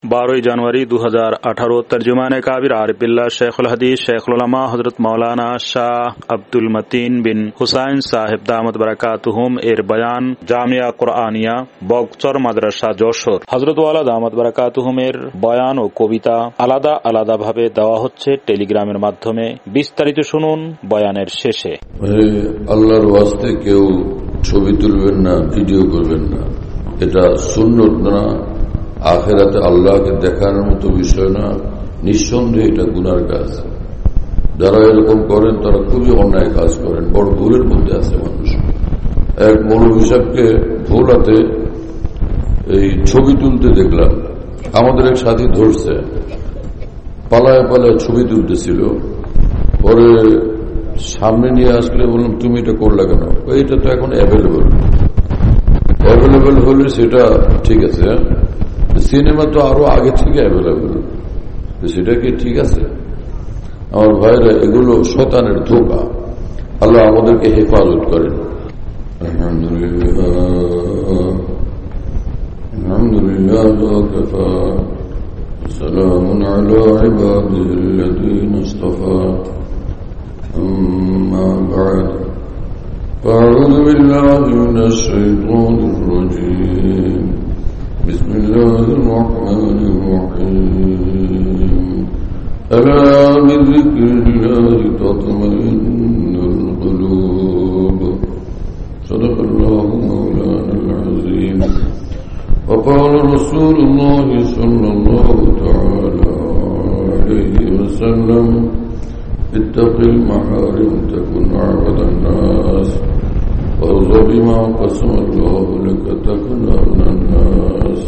12 जनवरी 2018 तर्जुमाने काबिर आरिफिल्लाह शेखुल हदीस शेखुल उलमा हजरत मौलाना शाह अब्दुल मतीन बिन हुसैन साहेब दामत बरकातुहुम एर बयान জামিয়া কুরআনিয়া বগচর মাদ্রাসা যশোর। হযরত ওয়ালা দামাত বারাকাতুহুমের বয়ান ও কবিতা আলাদা আলাদা ভাবে দেওয়া হচ্ছে টেলিগ্রামের মাধ্যমে। বিস্তারিত শুনুন বয়ানের শেষে। আল্লাহর ওয়াস্তে কেউ ছবি তুলবেন না, ভিডিও করবেন না, এটা সুন্নত না, আখিরাতে আল্লাহকে দেখানোর মতো বিষয় না। নিঃসন্দেহে এটা গুনার কাজ। যারা এরকম করেন তারা খুবই অন্যায় কাজ করেন, বড় ভুলের মধ্যে আছে মানুষ। এক মৌলভী সাহেবকে ভোলাতে এই ছবি তুলতে দেখলাম, আমাদের এক সাথী ধরছে, পালায় পালায় ছবি তুলতেছিল। পরে সামনে নিয়ে আসলে বললাম তুমি এটা করলে কেন? এটা তো এখন অ্যাভেলেবল হলে সেটা ঠিক আছে, সিনেমা তো আরো আগে থেকে অ্যাভেলেবল, সেটা কি ঠিক আছে? আমার ভাইরা, এগুলো শয়তানের ধোঁকা। আল্লাহ আমাদেরকে হেফাজত করেন। আলহামদুলিল্লাহ ওয়াকাফা সালামুন আলা ইবাদিহিল্লাযীনা ইসতাফা আম্মা বা'দ আ'উযু বিল্লাহি মিনাশ শাইতানির রাজীম বিসমিল্লাহির রাহমানির রাহিম আলা বিযিকরিল্লাহি তাতমাইন্নুল কুলুব সাদাকাল্লাহু মাওলানাল আযীম وقال رسول الله صلى الله تعالى عليه وسلم اتق المحارم تكن أعبد الناس وارض بما قسم الله لك تكن أغنى الناس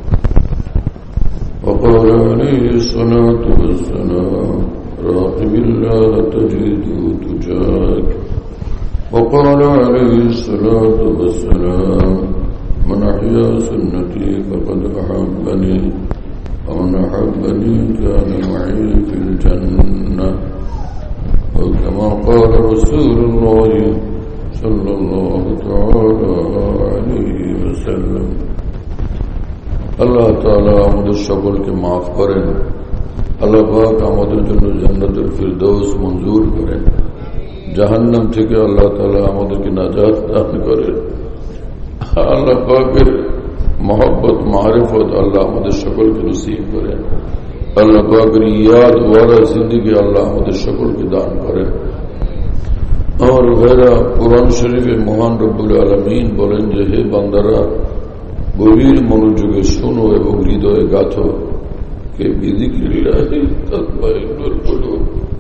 وقال عليه الصلاة والسلام راقب الله تجده تجاهك وقال عليه الصلاة والسلام من أحيا سنتي فقد أحبني ومن أحبني كان معي في الجنة وكما قال رسول الله صلى الله تعالى عليه وسلم। আল্লাহ তাআলা আমাদের সকলকে মাফ করেন। আল্লাহ পাক আমাদের জন্য জান্নাতুল ফিরদৌস মঞ্জুর করেন। জাহান্নাম থেকে আল্লাহ তাআলা আমাদেরকে নাজাত দান করেন। আল্লাহ পাকের মহব্বত মারিফত আল্লাহ আমাদের সকলকে নসিব করেন। আল্লাহ পাকের ইয়াদ ওয়ালা জিন্দেগি আল্লাহ আমাদের সকলকে দান করেন। আমার ভাইরা, কোরআন শরীফে মহান রব্বুল আলামিন বলেন যে হে বান্দারা, গভীর মনোযোগে শোনো এবং হৃদয়ে গাথো, কে বিযিকরিল্লাহি তাতমাইন্নুল কুলুব।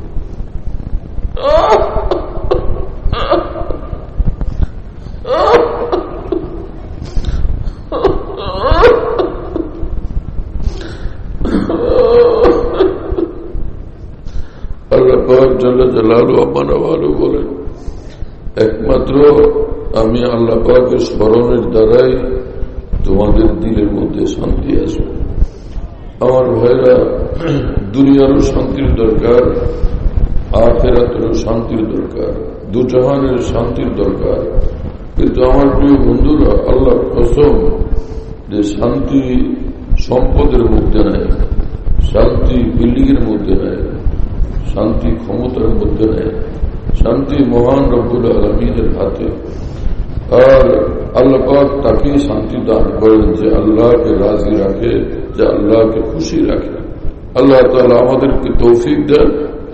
আল্লাহ পাক জাল্লা জালালুহু আমানওয়ালু বলেন, একমাত্র আমি আল্লাহ পাকের স্মরণের দ্বারাই তোমাদের দিলের মধ্যে শান্তি আসবে। আমার ভাইরা, দুনিয়ারও শান্তির দরকার, আখিরাতেরও শান্তির দরকার, দুজাহানের শান্তির দরকার। কিন্তু আমার প্রিয় বন্ধুরা, আল্লাহর কসম যে শান্তি সম্পদের মধ্যে নাই, শান্তি বিল্ডিং এর মধ্যে নাই, শান্তি ক্ষমতার মধ্যে নেই, শান্তি মহান রব্বুল আলামিনের হাতে। আর আল্লাহ পাক তাকে শান্তি দান করেন যে আল্লাহকে রাজি রাখে, যে আল্লাহকে খুশি রাখে। আল্লাহ তাআলা আমাদেরকে তৌফিক দেন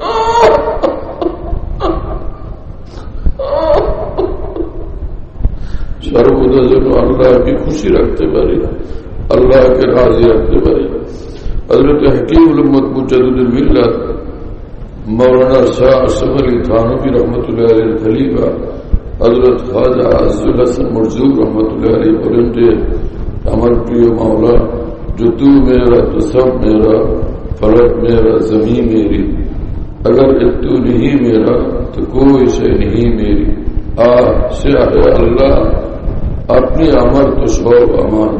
সর্বদা যেন আল্লাহকে খুশি রাখতে পারি, আল্লাহকে রাজি রাখতে পারি। হযরত হাকিমুল উম্মত মুজাদ্দিদুল মিল্লাত মৌলানা শাহ আশরাফ আলী থানভী রহমতুল্লাহ আলাইহির খলিফা হযরত খাজা আজজুল হাসান মরজুক রহমতুল্লাহ আলাইহি বলেন যে আমার প্রিয় মাওলা, जो तू मेरा तो सब मेरा, फलक मेरा जमी मेरी, अगर एक तू नहीं मेरा तो कोई शे नहीं मेरी। সে আল্লাহ, আপনি আমার তো সব আমার।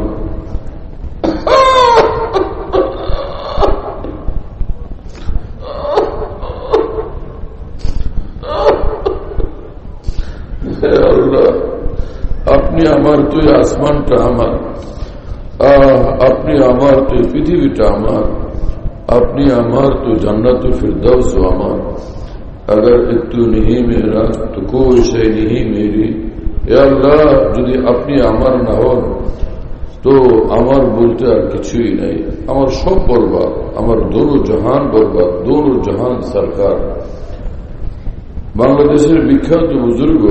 আল্লাহ, আপনি আমার, তো আসমানটা আমার, আপনি আমার, তো পৃথিবীটা এটা আমার, আপনি আমার, তো জান্নাতুল ফিরদাউস আমার। अगर एक तू नहीं मेरा तो कोई शय नहीं मेरी। ए अल्लाह, যদি আপনি আমার না হন তো আমার বলতে আর কিছুই নাই, আমার সব বরবাদ, আমার দোনো জাহান বরবাদ, দোনো জাহান সরকার। বাংলাদেশের বিখ্যাত বুজুর্গ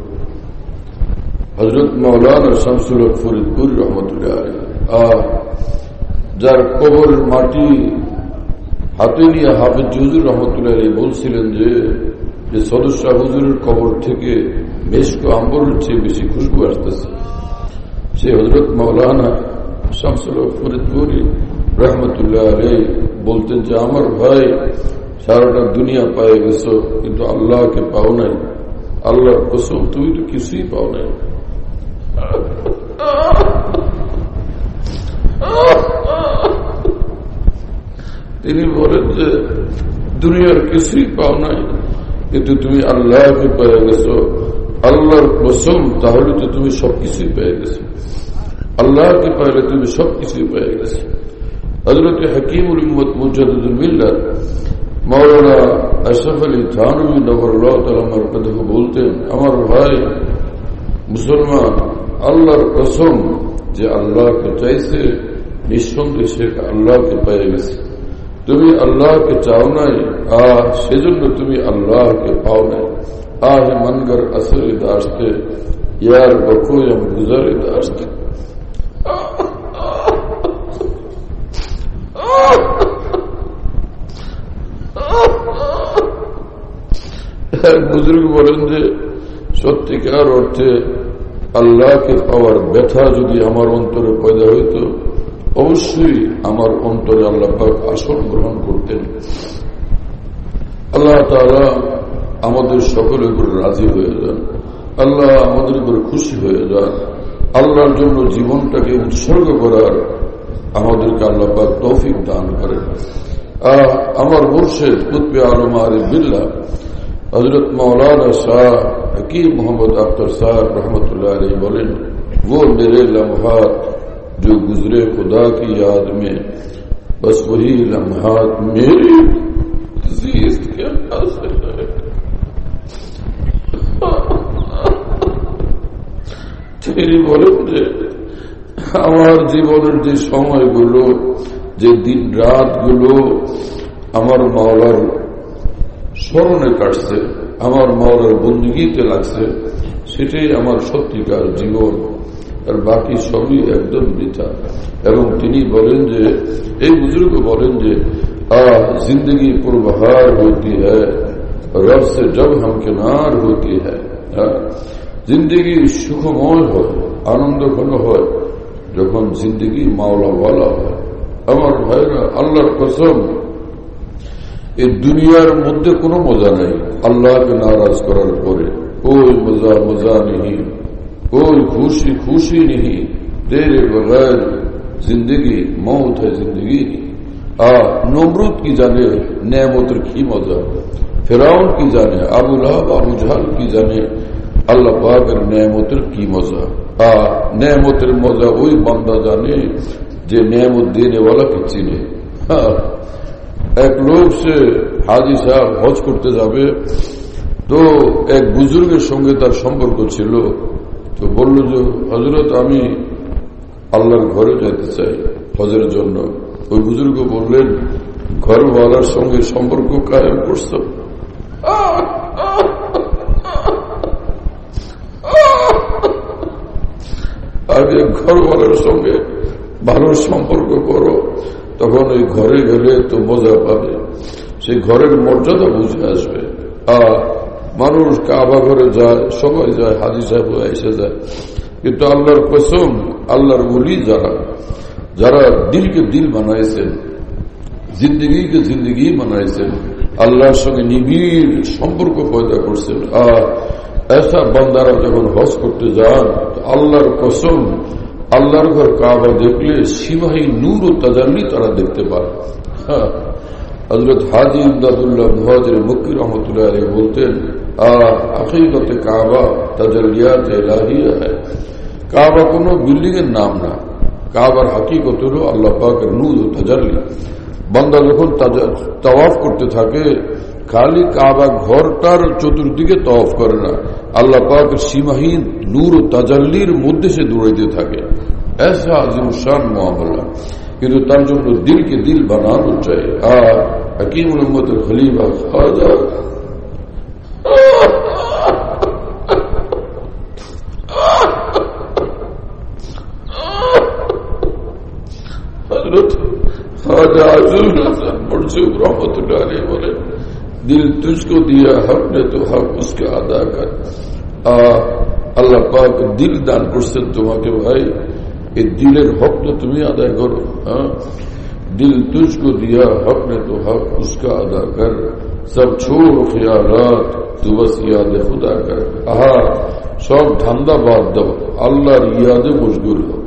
হযরত মাওলানা শামসুল হক ফরিদপুর রহমতুল্লাহ আলাইহি, যার কবরের মাটি হাতে নিয়ে হাফেজ হুজুর রহমতুল্লাহ আলাইহি বলছিলেন যে সদস্য হুজুরের কবর থেকে মেশক আম্বরের চেয়ে বেশি খুশবু আসতেছে। সে হযরত মাওলানা শামসুল হক ফরিদপুরি রহমতুল্লাহ আলাইহি বলতেন যে আমার ভাই, সারাটা দুনিয়া পায়ে গেছো কিন্তু আল্লাহকে পাও নাই। আল্লাহর কসম, তুমি তো কিছুই পাও নাই। তিনি বলেন যে দুনিয়ার কিছুই পাও নাই কিন্তু তুমি আল্লাহকে পেয়ে গেছো। আল্লাহর কসম, তাহলে তো তুমি সবকিছুই পেয়ে গেছো। আল্লাহকে পাইলে তুমি সবকিছুই পেয়ে গেছো। হযরত হাকিমুল উম্মত মুজাদ্দিদুল মিল্লাত মাওলানা আশরাফ আলী থানভী নওয়ারুল্লাহ তাআলা মারকাতুহু বলতেন, আমার ভাই মুসলমান, আল্লাহর কসম, যে আল্লাহকে চাইছে নিঃসন্দেহে সে আল্লাহকে পেয়ে গেছে। তুমি আল্লাহকে চাও নাই, সেজন্য তুমি আল্লাহকে পাও নাই। আহে মনগর আসরে দাশতে ইয়ার বকোয়ম গুজারে দাশতে। বুজুর্গ বলেন যে সত্যিকার অর্থে আল্লাহকে পাওয়ার ব্যথা যদি আমার অন্তরে পয়দা হইত, অবশ্যই আমার অন্তরে আল্লাহ পাক আসন গ্রহণ করতেন। আল্লাহ তাআলা আমাদের সকলের উপর রাজি হয়ে যান, আল্লাহ আমাদের উপর খুশি হয়ে যান। আল্লাহর জন্য জীবনটাকে উৎসর্গ করার আমাদেরকে আল্লাহ পাক তৌফিক দান করেন। আমার মুর্শিদ কুতবে আলম আরিফ বিল্লাহ हजरत मौलाना शाह हकीम मोहम्मद अख्तर साहब रहमतुल्लाह अलैह बोलें, वो मेरे लम्हात जो गुजरे खुदा की याद में, बस वही लम्हात मेरी जीत के हासिल है। তিনি বলেন যে আমার জীবনের যে সময়গুলো, যে দিন রাতগুলো আমার মাওলার স্মরণে কাটছে, আমার মাওলার বন্দেগীতে লাগছে, সেটাই আমার সত্যিকার জীবন, আর বাকি সবই একদম বৃথা। এবং তিনি বলেন যে, এই বুজুর্গ বলেন যে जिंदगी पुरबहार होती है रब से जब हमकिनार होती है। जिंदगी सुखमय হয়, আনন্দঘন হয় যখন জিন্দগি মাওলাওয়ালা হয়। আমার ভাইরা, আল্লাহর কসম, এই দুনিয়ার মধ্যে কোনো মজা নেই আল্লাহকে নারাজ করার পরে। कोई मजा मजा नहीं, कोई खुशी खुशी नहीं, तेरे बगैर जिंदगी मौत है जिंदगी। नमरूद की जाने नेमतेर की मजा, फिरौन की जाने, আবু লাহাব আবু জাহল की जाने আল্লাহ পাকের নেমতের কি মজা। নেমতের মজা ওই বান্দা জানে যে নেমত দেने वाला के চিনে। এক লোক সে হাজি সাহেব হজ করতে যাবে, তো এক বুজুর্গের সঙ্গে তার সম্পর্ক ছিল। তো বলল যে হযরত, আমি আল্লাহর ঘরে যেতে চাই হজের জন্য। ওই বুজুর্গ বললেন, ঘরওয়ালার সঙ্গে সম্পর্ক কায়েম করছ? আগে ঘরওয়ালার সঙ্গে ভালো সম্পর্ক করো, তখন ওই ঘরে গেলে তো মজা পাবে, সেই ঘরের মর্যাদা বুঝে আসবে। মানুষ কাবা ঘরে যায়, সবাই যায়, হাজি সাহেব এসে যায়, কিন্তু আল্লাহর কসম, আল্লাহর ওলি যারা যারা দিলকে দিল বানাইছেন, জিন্দগিকে জিন্দগি বানাইছেন, আল্লাহর সঙ্গে নিবিড় সম্পর্ক পয়দা করছেন, ऐसा বান্দারা যখন হজ করতে যান, আল্লাহর কসম, আল্লাহর ঘর কাবা দেখলে সীমাহী নূর ও তাজাল্লি তারা দেখতে পায়। হযরত হাজী ইমদাদুল্লাহ মুহাজির মক্কি রহমতুল্লাহ আলাইহি বলতেন, হकीकत কাবা তাজাল্লিয়াত ইলাহিয়া है। কাবা কোনো বিল্ডিং এর নাম না, কাবার হাকিকত হল আল্লাহ পাকের নূর ও তাজাল্লি। বান্দা যখন তাওয়াফ করতে থাকে খালি কাবা ঘরটার চতুর্দিকে তাওয়াফ করে না, আল্লাহ পাকের সীমাহীন নূর ও তাজাল্লির মধ্যে সে দৌড়াইতে থাকে। ऐसा আজিম শান মামলা, কিন্তু তার জন্য দিলকে দিল বানানো চাই। আর হাকিমুল উম্মতের খলিফা খাজা हजरत ख्वाजा आजुल हसन मुर्शिद रहमतुल्लाह अलैह बोले, दिल तुझको दिया हक ने तो हक उसके अदा कर। আল্লাহ পাক দিল দান করছেন তোমাকে ভাই, এই দিলের হক তো তুমি আদায় করো। दिल तुझको दिया हक ने तो हक उसका अदा कर, सब छोड़ ख्यालात तू बस याद खुदा कर। সব ধান্দা বাদ দাও, আল্লাহর ইয়াদে মশগুল হো,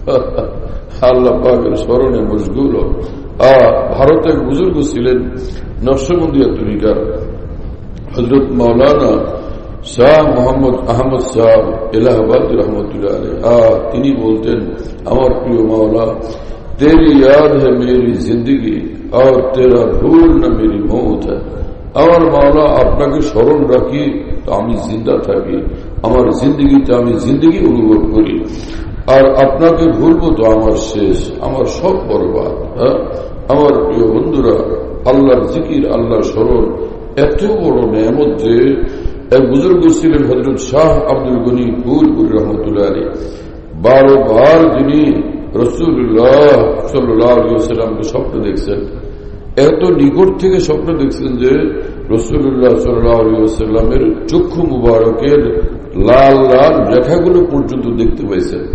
আল্লাহ পাকের স্মরণে মশগুল হো। ভারতের বুজুর্গ ছিলেন নকশবন্দিয়া তরিকার হযরত মাওলানা শাহ মোহাম্মদ আহমদ সাহেব এলাহাবাদ রহমতুল্লাহ আলাইহ। তিনি বলতেন, আমার প্রিয় মাওলা, तेरी याद है मेरी जिंदगी और तेरा भूल न मेरी मौत है। আমার মাওলা আপনাকে স্মরণ রাখি তো আমি জিন্দা থাকি, আমার জিন্দগিতে আমি জিন্দগি অনুভব করি, আর আপনাকে ভুলবো তো আমার শেষ, আমার সব বরবাদ। আমার প্রিয় বন্ধুরা, আল্লাহর জিকির, আল্লাহর স্মরণ এত বড় নেয়ামত যে এক বুজুর্গ ছিলেন হযরত শাহ আব্দুল গনি ফুলপুরি রহমতুল্লাহ আলাইহ। 12 বার যিনি রাসূলুল্লাহ সাল্লাল্লাহু আলাইহি ওয়াসাল্লামকে স্বপ্ন দেখছেন, এত নিকট থেকে স্বপ্ন দেখছেন যে রাসূলুল্লাহ সাল্লাল্লাহু আলাইহি ওয়াসাল্লামের চক্ষু মুবারকের লাল লাল রেখাগুলো পর্যন্ত দেখতে পাইছেন।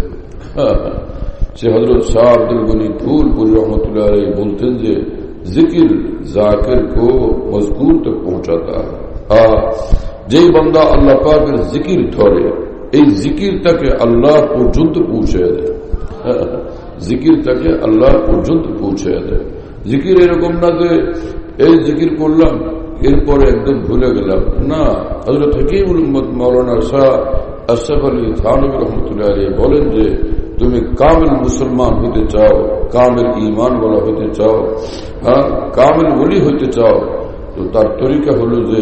সে হযরত শাহ আব্দুল গনি ফুলপুরি রহমতুল্লাহ আলাইহ বলতেন যে জিকির জাকির কো মজকুর তক পৌঁছাতা है। যেই বান্দা আল্লাহ পাকের জিকির ধরে, এই জিকির তাকে আল্লাহ পর্যন্ত পৌঁছে দেয়, জিকির তাকে আল্লাহ পর্যন্ত পৌঁছে দেয়। জিকির এরকম না যে এই জিকির করলাম এরপরে একদম ভুলে গেলাম, না। হযরত হাকিমুল উম্মত মাওলানা শাহ আশরাফ আলী থানভী রহমতুল্লাহ আলাইহি বলেন যে তুমি কামিল মুসলমান হতে চাও, কামিল ईमान वाला হতে চাও, কামিল ওলি হতে চাও, तो তার তরিকা হলো যে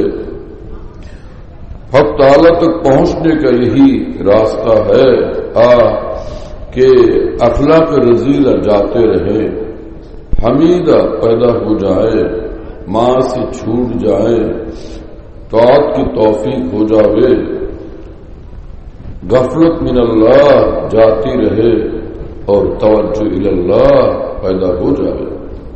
हक ताला तक पहुंचने का यही रास्ता है कि अखलाक रजीला जाते रहे, हमीदा पैदा हो जाए, मां से छूट जाए, तौत की तौफीक हो जावे, गफलत मिनल्लाह जाती रहे और तवज्जो इलल्लाह पैदा हो जावे।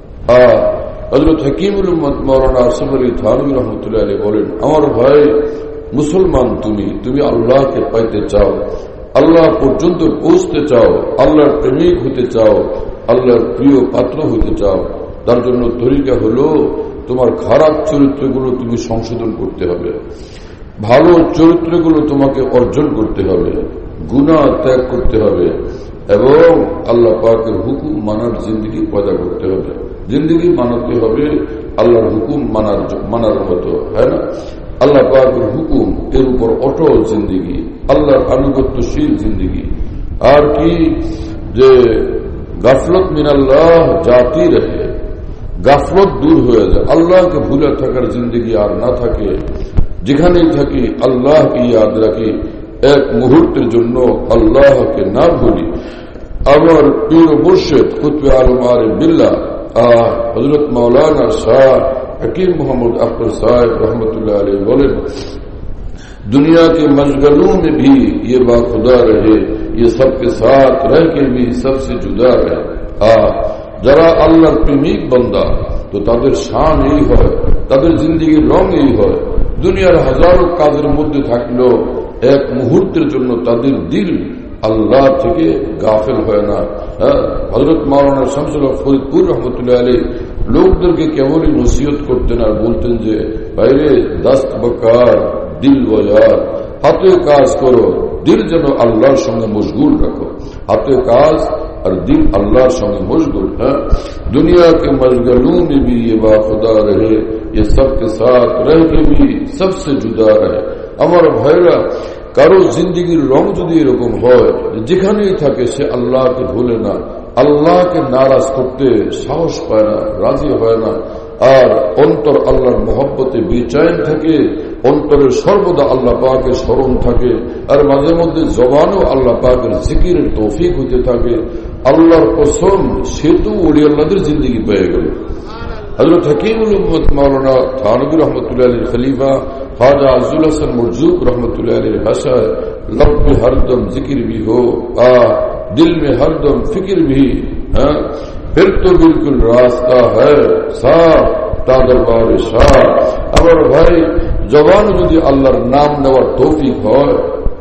हजरत हकीमुल उम्मत मौलाना आसिफ अली थानवी रहमतुल्लाह अलैह बोलेন, আমার ভাই মুসলমান, তুমি আল্লাহকে পাইতে চাও, আল্লাহ পর্যন্ত পৌঁছতে চাও, আল্লাহর প্রেমিক হতে চাও, আল্লাহর প্রিয় পাত্র হতে চাও, তার জন্য তরিকা হলো তোমার খারাপ চরিত্রগুলো তুমি সংশোধন করতে হবে, ভালো চরিত্রগুলো তোমাকে অর্জন করতে হবে, গুনাহ ত্যাগ করতে হবে এবং আল্লাহ পাকের হুকুম মানার জিন্দগি পয়দা করতে হবে। জিন্দগি মানাতে হবে আল্লাহর হুকুম মানার মতো, হ্যাঁ না? আল্লাহ পাকের হুকুম এর উপর অটল জিন্দগি, আল্লাহর আনুগত্যশীল জিন্দগি। আর কি যে গাফলত মিনাল্লাহ জাতি রহে, গাফলত দূর হয়ে যায়, আল্লাহকে ভুলে থাকার জিন্দগি আর না থাকে, যেখানেই থাকি আল্লাহকে ইয়াদ রাখি, এক মুহূর্তের জন্য আল্লাহকে না ভুলি। আমার প্রিয় মুর্শিদ কুতবে আলম আরিফ বিল্লাহ হযরত মাওলানা শাহ हकीम मोहम्मद अख्तर साहब रहमतुल्लाह अलैह बोले, दुनिया के मशगलों में भी ये बाखुदा रहे, ये सबके साथ रह के भी सबसे जुदा रहे। যারা আল্লাহর প্রেমিক বান্দা, তো তাদের শান এই হয়, তাদের জিন্দেগির রং এই হয়, দুনিয়ার হাজারো কাজের মধ্যে থাকলেও এক মুহূর্তের জন্য তাদের দিল আল্লাহ থেকে গাফেল হয় না। হযরত মাওলানা শামসুল হক ফরিদপুর রহমতুল্লাহ আলাইহ লোকদেরকে কেবলই নসিহত করতেন আর বলতেন যে বাইরে দস্ত বকার দিল ওয়ার, হাতে কাজ করো, দিল যেন আল্লাহর সঙ্গে মশগুল রাখো, হাতে কাজ और दिल अल्लाह संगे मशगूल है। दुनिया के मशगलों में भी ये बाखुदा रहे, ये सबके साथ रह के भी सबसे जुदा रहे। আমার ভাইরা, কারো জিন্দিগির রং যদি এরকম হয় যেখানেই থাকে সে আল্লাহকে ভুলে না, আল্লাহকে নারাজ করতে সাহস পায় না, রাজি হয় না, আর অন্তর আল্লাহর মহব্বতে বেচैन থাকে, অন্তরের সর্বদা আল্লাহ পাকের স্মরণ থাকে, আর মাঝে মধ্যে জবানও আল্লাহ পাকের জিকিরের তৌফিক হইতে থাকে। আল্লাহর কসম, সেতু ওলি আল্লাহদের জিন্দগি পেয়ে গেল। হযরত হাকিমুল উম্মত মাওলানা থানভী রহমতুল্লাহ আলাইহির খলিফা ख्वाजा अज़ुल हसन मुर्जूक रहमतुल्लाह अलैह भाषा लब में हरदम जिक्र भी हो, दिल में हरदम फिक्र भी, फिर तो बिल्कुल रास्ता है साफ ता दरबार शाह। আমার ভাই, জবান যদি আল্লাহর নাম নেওয়ার তৌফিক হয়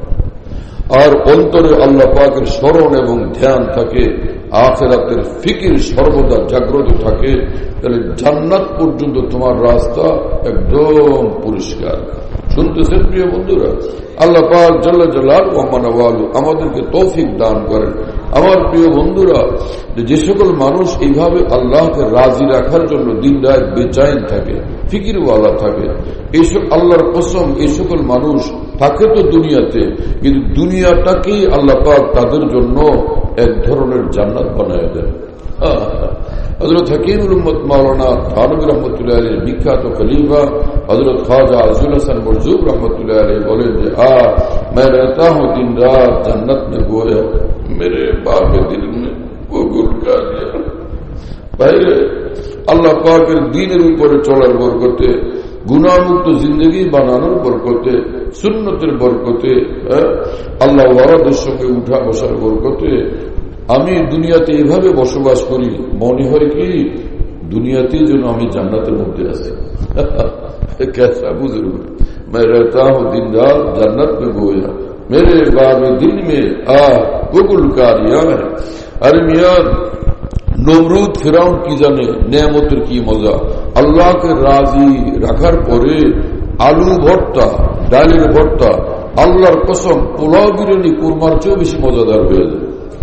আর অন্তরে আল্লাহ পাকের স্মরণ এবং ধ্যান থাকে, আখিরাতের ফিকির সর্বদা জাগ্রত থাকে, তাহলে জান্নাত পর্যন্ত তোমার রাস্তা একদম পরিষ্কার। শুনতেছেন প্রিয় বন্ধুরা? আল্লাহ পাক জাল্লা জালালহু ওয়া মানাওয়ালু আমাদেরকে তৌফিক দান করেন। আমার প্রিয় বন্ধুরা, যে সকল মানুষ এইভাবে আল্লাহকে রাজি রাখার জন্য দিন রাত বেচাইন থাকে, ফিকিরওয়ালা থাকে, এইসব আল্লাহর কসম, এই সকল মানুষ থাকে তো দুনিয়াতে, কিন্তু দুনিয়াটাকেই আল্লাহ পাক তাদের জন্য এক ধরনের জান্নাত বানায় দেন। হযরত হাকিমুল উম্মত মাওলানা থানভী রহমতুল্লাহ আলাইহির বিখ্যাত খলিফা হযরত ख्वाजा अज़ुल हसन मुर्जूक रहमतुल्लाह अलैह बोले যে मैं रहता हूँ दिन रात जन्नत में गोया मेरे बाब दिल में वो गुल का दिया। বাইরে আল্লাহ পাকের দ্বীনের উপরে চলার বরকতে, গুনাহমুক্ত জিন্দগি বানানোর বরকতে, সুন্নতের বরকতে, আল্লাহ ওয়ারাদের সঙ্গে উঠা বসার বরকতে আমি দুনিয়াতে এভাবে বসবাস করি, মনে হয় কি দুনিয়াতেই যেন আমি জান্নাতের মধ্যে আছি। कैसा बुजुर्ग मैं रहता हूँ दिन रात जन्नत में गोया मेरे बाब दिल में गुल कारिया है। अरे मियां, নমরুদ ফিরাউন কি জানে নেয়ামতের কি মজা। আল্লাহকে রাজি রাখার পরে আলু ভর্তা, ডালের ভর্তা, আল্লাহর কসম পোলাও বিরিয়ানি কুরমার চেয়েও বেশি মজাদার হয়ে যায়।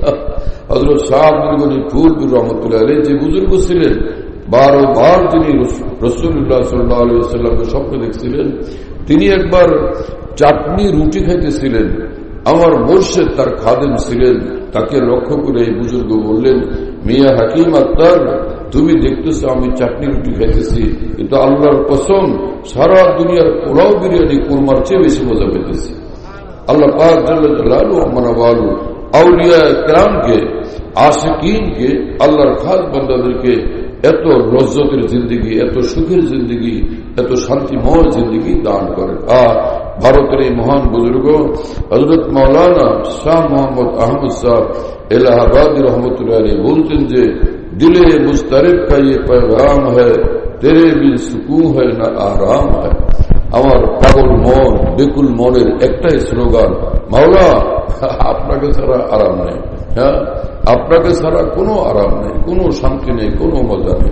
হযরত শাহ আব্দুল গনি ফুলপুর রহমতুল্লাহ আলাইহি যে বুজুর্গ ছিলেন, 12 বার তিনি রাসূলুল্লাহ সাল্লাল্লাহু আলাইহি ওয়াসাল্লামকে স্বপ্নে দেখছিলেন। তিনি একবার চাটনি রুটি খাইতেছিলেন, আমার মুর্শিদ তার খাদেম ছিলেন, তাকে লক্ষ্য করে এই বুজুর্গ বললেন, মিয়া হাকিম আক্তার, তুমি দেখতেছো আমি চাটনি রুটি খাইতেছি, কিন্তু আল্লাহর কসম সারা দুনিয়ার পোলাও বিরিয়ানি কুরমার চেয়ে বেশি মজা পেতেছি। আল্লাহ পাক জাল্লা জালালহু ওয়া মানাওয়ালু আউলিয়া কেরামকে, আশিকিনকে, আল্লাহর খাস বান্দাদেরকে এত লজ্জতের জিন্দগি, এত সুখের জিন্দগি, এত শান্তিময় জিন্দগি দান করেন। আর ভারতের এই মহান বুজুর্গ হযরত মাওলানা শাহ মোহাম্মদ আহমদ সাহেব এলাহাবাদী রহমতুল্লাহ আলাইহি বলতেন যে দিলে মুস্তারিব কা ये पैगाम है तेरे बिन सुकून है ना आराम है। আমার পাগল মন, বেকুল মনের একটাই স্লোগান, মাওলা আপনাকে ছাড়া আরাম নেই। হ্যাঁ, আপনাকে ছাড়া কোনো আরাম নেই, কোনো শান্তি নেই, কোনো মজা নেই।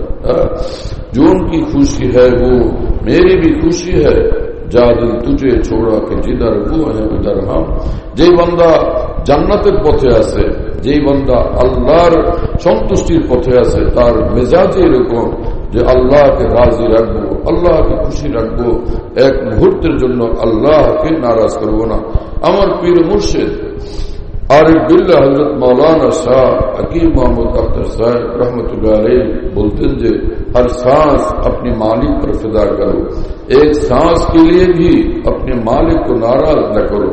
जो उनकी खुशी है वो मेरी भी खुशी है, যা দিল তুঝে ছোড়া কে জিদার वो है उधर हम। যেই বান্দা জান্নাতের পথে আছে, যেই বান্দা আল্লাহর সন্তুষ্টির পথে আছে, তার মেজাজে এরকম যে আল্লাহকে রাজি রাখবো, আল্লাহকে খুশি রাখবো, এক মুহূর্তের জন্য আল্লাহকে নারাজ করবো না। আমার পীর মুর্শিদ आरिफ बिल्लाह हजरत मौलाना शाह हकीम मोहम्मद अख्तर साहब रहमतुल्लाह अलैह बोलते हैं जे हर सांस अपने मालिक पर फिदा करो, एक सांस के लिए भी अपने मालिक को नाराज न करो।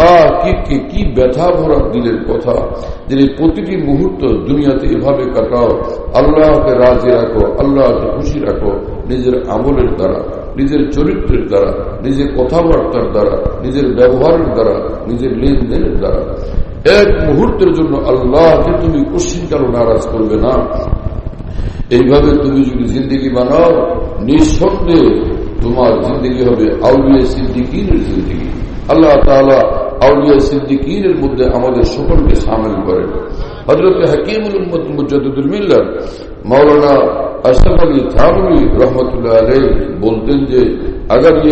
কি ব্যথা ভরা দিলের কথা, যে প্রতিটি মুহূর্ত দুনিয়াতে এভাবে কাটাও, আল্লাহকে রাজি রাখো, আল্লাহকে খুশি রাখো, নিজের আমলের দ্বারা, নিজের চরিত্রের দ্বারা, নিজের কথাবার্তার দ্বারা, নিজের ব্যবহারের দ্বারা, নিজের লেনদেনের দ্বারা। এক মুহূর্তের জন্য আল্লাহকে তুমি কোশ্চিনকাল নারাজ করবে না। এইভাবে তুমি যদি জিন্দগি বানাও, নিঃসন্দেহে তোমার জিন্দগি হবে আউলিয়া সিদ্দিকীনের জিন্দগি। আল্লাহ তাআলা আউলিয়া সিদ্দিকীনের মধ্যে আমাদের সকলকে শামিল করেন। হযরত হাকিমুল উম্মত মুজাদ্দিদুল মিল্লাত मौलाना अशरफ अली थानवी रहमतुल्लाह अलैह बोलते हैं जे अगर ये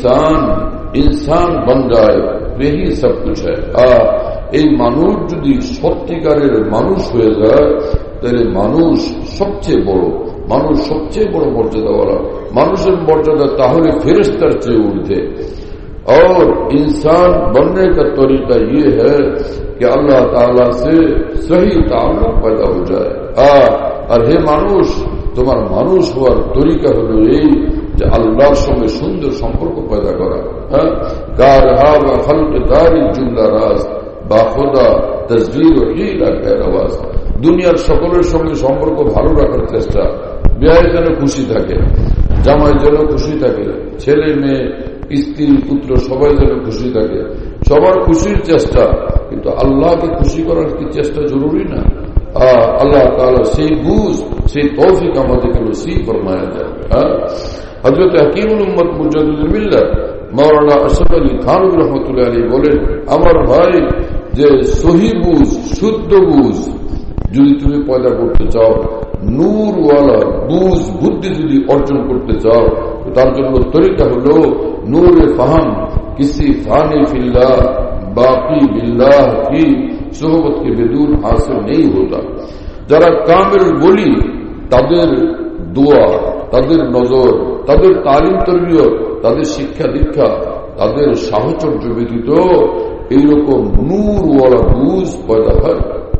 इंसान बन जाए यही सब कुछ है। এই মানুষ যদি সত্যিকারের মানুষ হয়ে যায়, তাহলে মানুষ সবচেয়ে বড়, মানুষ সবচেয়ে বড় মর্যাদাওয়ালা। মানুষের মর্যাদা তাহলে ফেরেশতার চেয়ে ঊর্ধ্বে। और इंसान बनने का तरीका ये है कि अल्लाह ताला से सही ताल्लुक पैदा हो जाए। আর হে মানুষ, তোমার মানুষ হওয়ার তরিকা হলো এই যে আল্লাহর সঙ্গে সুন্দর সম্পর্ক পয়দা করা। গারহা বা খালকদারি জুমলা রাজ বা খোদা তসবির ও হিলা খের আওয়াজ। দুনিয়ার সকলের সঙ্গে সম্পর্ক ভালো রাখার চেষ্টা, বিয়ে যেন খুশি থাকে, জামাই যেন খুশি থাকে, ছেলে মেয়ে স্ত্রী পুত্র সবাই যেন খুশি থাকে, সবার খুশির চেষ্টা। কিন্তু আল্লাহকে খুশি করার কি চেষ্টা জরুরি না? আল্লাহ তাআলা সেই বুঝ, সেই তৌফিক আমাদেরকে নসিব ফরমায়া যায়। হযরত হাকিমুল উম্মত মুজাদ্দিদুল মিল্লাত মাওলানা আশরাফ আলী থানভী রাহমাতুল্লাহ আলাইহি বলেন, আমার ভাই, যে সহি বুঝ, শুদ্ধ বুঝ যদি তুমি পয়দা করতে চাও, নূরওয়ালা বুঝ বুদ্ধি যদি অর্জন করতে চাও, তার জন্য তরিকা হল নূরে ফাহম किसी फानी फिल्लाह बाकी बिल्लाह की सोहबत के बेदून हासिल नहीं होता। যারা কামেল বলি তাদের দোয়া, তাদের নজর, তাদের তালিম তরবিয়ত, তাদের শিক্ষা দীক্ষা, তাদের সাহচর্য ব্যতীত এইরকম নূরওয়ালা বুঝ পয়দা হয়।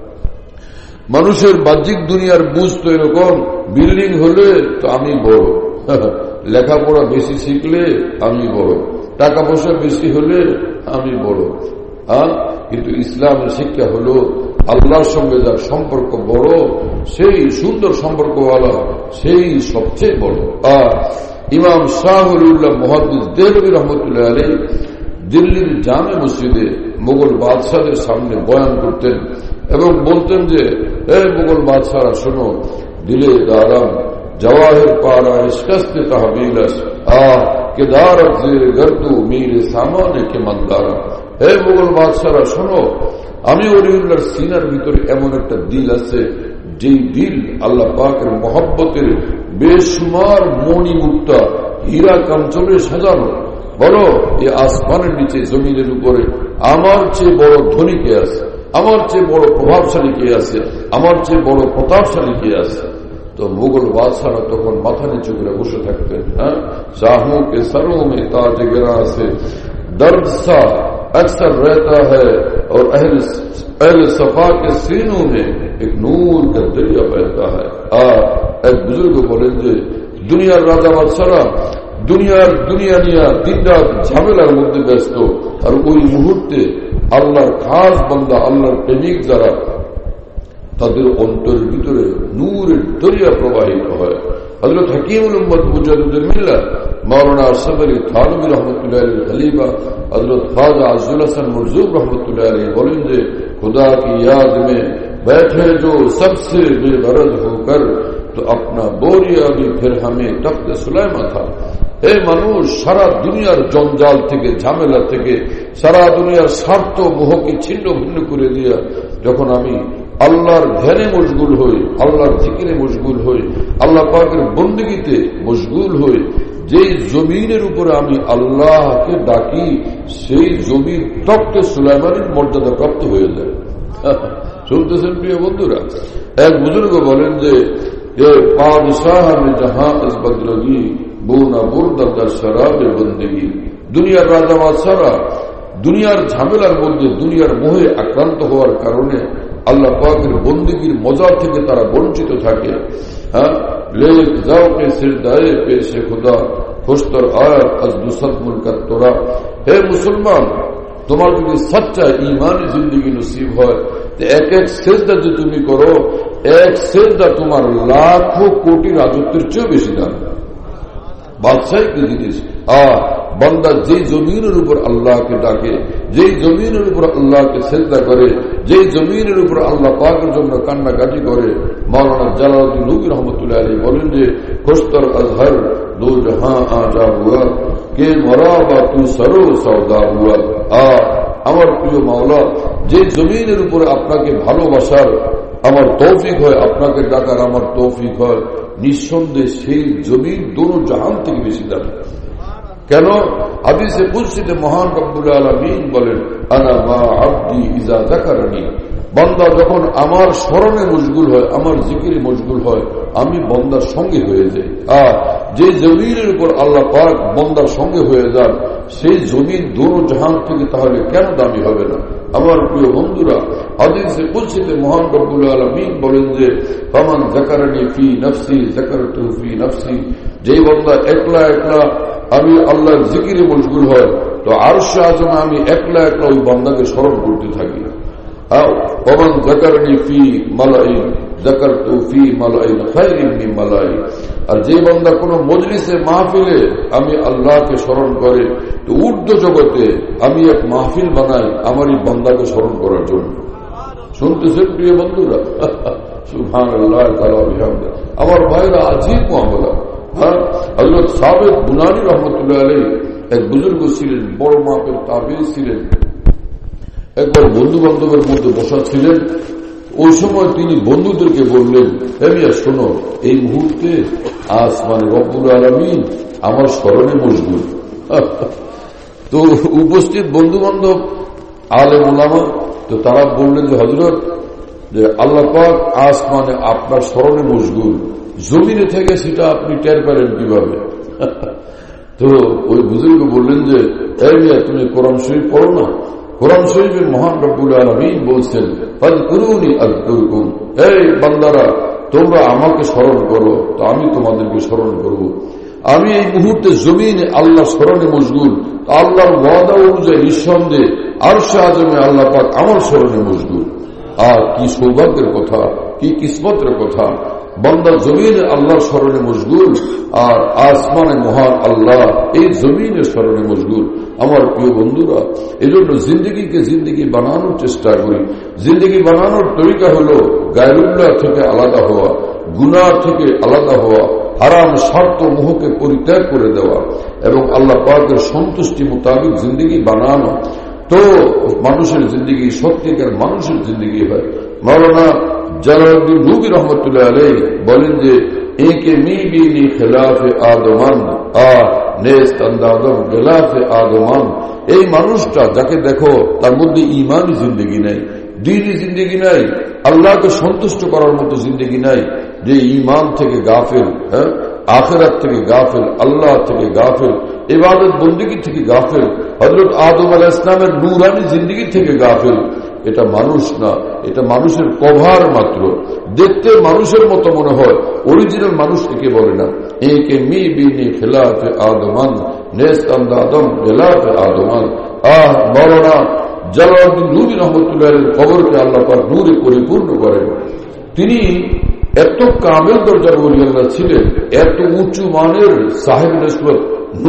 মানুষের বাহ্যিক দুনিয়ার বুঝ তো এরকম, বিল্ডিং হলে তো আমি বড়, লেখাপড়া বেশি শিখলে আমি বড়, টাকা পয়সা বেশি হলে আমি বড়। কিন্তু ইসলামের শিক্ষা হলো আল্লাহর সঙ্গে যার সম্পর্ক বড়, সেই সুন্দর সম্পর্কওয়ালা, সেই সবচেয়ে বড়। ইমাম শাহ ওলিউল্লাহ মুহাদ্দিস দেহলভী রহমতুল্লাহ আলাইহি দিল্লির জামে মসজিদে মুঘল বাদশাহদের সামনে বয়ান করতেন এবং বলতেন যে, হে মুঘল বাদশাহরা শোনো, দিলে দারাম জওয়াহির পারা ইশকাস্তে তাহবিলাস কেদারত জির গর্দু মীরে সামানে কে মন্দারা। হে মুঘল বাদশাহরা শোনো, আমি ওলিউল্লাহর সিনার ভিতরে এমন একটা দিল আছে, যেই দিল আল্লাহ পাকের মহব্বতের বেশুমার মণিমুক্তা হীরা কাঞ্চলে সাজানো। বলো, এই আসমানের নিচে জমিনের উপরে আমার চেয়ে বড় ধনী কে আছে, আমার চেয়ে বড় প্রভাবশালী কে আছে, আমার চেয়ে বড় প্রতাপশালী কে আছে? তো মুঘল বাদশাহরা তখন মাথা নিচু করে বসে থাকতেন। শাহু কে সরোं में ताज गिरा से दर्द सा अक्सर रहता है और अहल सफा के सीनों में एक नूर का दरिया बहता है। এক বুজুর্গ বলেন যে, দুনিয়ার রাজা বাদশাহরা দুনিয়া নিয়ে দিনরাত ঝামেলার মধ্যে ব্যস্ত, আর ওই মুহূর্তে আল্লাহর খাস বান্দা, আল্লাহর প্রেমিক যারা, তাদের অন্তরের ভিতরে নূরের দরিয়া প্রবাহিত হয়। হযরত হাকিমুল উম্মত মুজাদ্দিদুল মিল্লাত মাওলানা আশরাফ আলী থানভী রহমতুল্লাহ আলাইহি খলিফা হযরত খ্বাজা আজজুল হাসান মুরজুক রহমতুল্লাহ আলাইহি বলেন যে, खुदा की याद में बैठे जो सबसे बेगरज होकर तो अपना बोरिया भी फिर हमें तख्त सुलाइमा था। হে মানুষ, সারা দুনিয়ার জঞ্জাল থেকে, ঝামেলা থেকে, সারা দুনিয়ার স্বার্থ মোহকে ছিন্ন ভিন্ন করে দিয়া যখন আমি আল্লাহর ধ্যানে মশগুল হই, আল্লাহর জিকিরে মশগুল হই, আল্লাহ পাকের বন্দেগীতে মশগুল হই, যেই জমিনের উপরে আমি আল্লাহকে ডাকি, সেই জমির তখ্তে সুলাইমানের মর্যাদা প্রাপ্ত হয়ে যায়। শুনতেছেন প্রিয় বন্ধুরা? এক বুজুর্গ বলেন যে, বাদশাহ মে জাহাঁ ইসবত লগি বোনা বুরদার শরাবে বন্দেগী। দুনিয়ার রাজা বাদশাহরা দুনিয়ার ঝামেলার মধ্যে, দুনিয়ার মোহে আক্রান্ত হওয়ার কারণে আল্লাহ পাকের বন্দেগীর মজা থেকে তারা বঞ্চিত থাকে। লেক যাও কে সিরদায়ে পেশে খুদা খুশতর আয়াত আজ দুসত মুলকাত তোরা। হে মুসলমান, তোমার যদি সচ্চা ইমানি জিন্দগি নসিব হয়, তো এক এক সেজদা যে তুমি করো, এক সেজদা তোমার লাখো কোটি রাজত্বের চেয়ে বেশি দাম। বাদশাহী কি জিনিস? বান্দা যেই জমিনের উপর আল্লাহকে ডাকে, যেই জমিনের উপর আল্লাহকে সেজদা করে, যেই জমিনের উপর আল্লাহ পাকের জন্য কান্নাকাটি করে, মাওলানা জালালউদ্দিন রুমি রহমতুল্লাহ আলাইহি বলেন যে, খুশতর আজহর দো জাহাঁ আজা হুয়া কে মরাবা তু সরো সওদা হুয়া। আমার প্রিয় মাওলা, যে জমিনের উপরে আপনাকে ভালোবাসার আমার তৌফিক হয়, আপনাকে ডাকার আমার তৌফিক হয়, নিঃসন্দেহে সেই জমিন দোনো জাহান থেকে বেশি দামি। কেন? হাদিসে কুদসিতে মহান রব্বুল আলামিন বলেন, আনা মা আবদি ইজা যাকারানি। বান্দা যখন আমার স্মরণে মশগুল হয়, আমার জিকিরে মশগুল হয়, আমি বান্দার সঙ্গে হয়ে যাই। যে জমিনের উপর আল্লাহ পাক বান্দার সঙ্গে হয়ে যান, সেই জমিন দোনো জাহান থেকে তাহলে কেন দামি হবে না? আমার প্রিয় বন্ধুরা, হাদিসে কুদসিতে মহান রব্বুল আলামিন বলেন যে ফামান যাকারানি ফি নফসি যাকারতুহু ফি নফসি, যে বান্দা একলা একলা আমি আল্লাহর জিকিরে মশগুল হয়, তো আরশে আযমে আমি একলা একলা ওই বান্দাকে স্মরণ করতে থাকি। ফামান যাকারানি ফি মালাইন যাকারতুহু ফি মালাইন খায়রিন মিন মালাইন, আর যে বান্দা কোন মজলিসে মাহফিলে আমি আল্লাহকে স্মরণ করে, তো ঊর্ধ্ব জগতে আমি এক মাহফিল বানাই আমার এই বান্দাকে স্মরণ করার জন্য। শুনতেছেন প্রিয় বন্ধুরা? সুবহানাল্লাহ তাআলা বিহামদিহি। আমার ভাইরা, আজীব মামলা। হযরত সাবেক বুনানী রহমতুল্লাহ আলাইহি এক বুজুর্গ ছিলেন, বড় মাপের তাবেঈ ছিলেন। একবার বন্ধু বান্ধবের মধ্যে বসা ছিলেন। ওই সময় তিনি বন্ধুদেরকে বললেন, মিয়া শোনো, এই মুহূর্তে আসমানে রব্বুল আলামিন আমার স্মরণে মশগুল। তো উপস্থিত বন্ধু বান্ধব আলেম ওলামা, তো তারা বললেন যে হযরত, যে আল্লাহ পাক আসমানে আপনার স্মরণে মশগুল, জমিনে থেকে সেটা আপনি টের পেলেন কিভাবে? তো ওই বুজুর্গ বললেন যে মিয়া তুমি কোরআন শরীফ পড়ো না? কোরআন শরীফে মহান রব্বুল আলামিন বলছেন ফাযকুরুনি আযকুরকুম, এই বান্দারা তোমরা আমাকে স্মরণ করো তো আমি তোমাদেরকে স্মরণ করব। আমি এই মুহূর্তে জমিনে আল্লাহ স্মরণে মশগুল, আল্লাহর ওয়াদা অনুযায়ী নিঃসন্দেহে আরশে আযমে আল্লাহ পাক আমার স্মরণে মশগুল। আর কি সৌভাগ্যের কথা, কি কিসমতের কথা! বান্দা জমিনে আল্লাহর স্মরণে মশগুল, আর আসমানে মহান আল্লাহ এই জমিনের স্মরণে মশগুল। আমার প্রিয় বন্ধুরা, এই জন্য জিন্দগিকে জিন্দগি বানানোর চেষ্টা করি। জিন্দগি বানানোর তরিকা হলো গায়রুল্লাহ থেকে আলাদা হওয়া, গুনাহ থেকে আলাদা হওয়া, হারাম স্বার্থ মোহকে পরিত্যাগ করে দেওয়া এবং আল্লাহ পাকের সন্তুষ্টি মোতাবেক জিন্দগি বানানো। তো মানুষের জিন্দগি সত্যিকার মানুষের জিন্দগি হয়। মাওলানা জালালউদ্দিন রুমি রহমতুল্লাহ আলাইহি বলেন যে একে মিবিনি খিলাফে আদমান নেস্ত আন্দাদম খিলাফে আদমান, এই মানুষটা যাকে দেখো তার মধ্যে ঈমানি জিন্দগি নাই, দ্বীনি জিন্দগি নাই, আল্লাহকে সন্তুষ্ট করার মতো জিন্দগি নাই, যে ঈমান থেকে গাফিল, আখিরাত থেকে গাফিল, আল্লাহ থেকে গাফিল, ইবাদত বন্দেগী থেকে গাফিল, হযরত আদম আলাইহিস সালামের নূরানি জিন্দগি থেকে গাফিল। এটা মানুষ না, এটা মানুষের কভার মাত্র। দেখতে মানুষের মতো মনে হয়, অরিজিনাল মানুষ একে বলে না। একে মি বিনি খিলাফে আদমান নেস্ত আন্দাদম খিলাফে আদমান। মাওলানা জালালউদ্দিন রুমি রহমতুল্লাহের কবরকে আল্লাহ পাক নূরে পরিপূর্ণ করেন। তিনি এত কামেল দরজার ওলি আল্লাহ ছিলেন, এত উঁচু মানের সাহেব নিসবত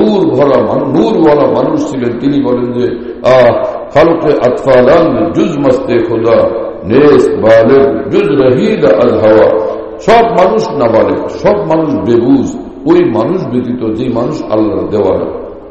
নূরওয়ালা মানুষ ছিলেন। তিনি বলেন যে খালকে আতফালান জুজ মস্তে খোদা নেস্ত বালেগ জুজ রহিদ আল হাওয়া, সব মানুষ নাবালেগ, সব মানুষ বেবুজ, ওই মানুষ ব্যতীত যে মানুষ আল্লাহর দেওয়ানা,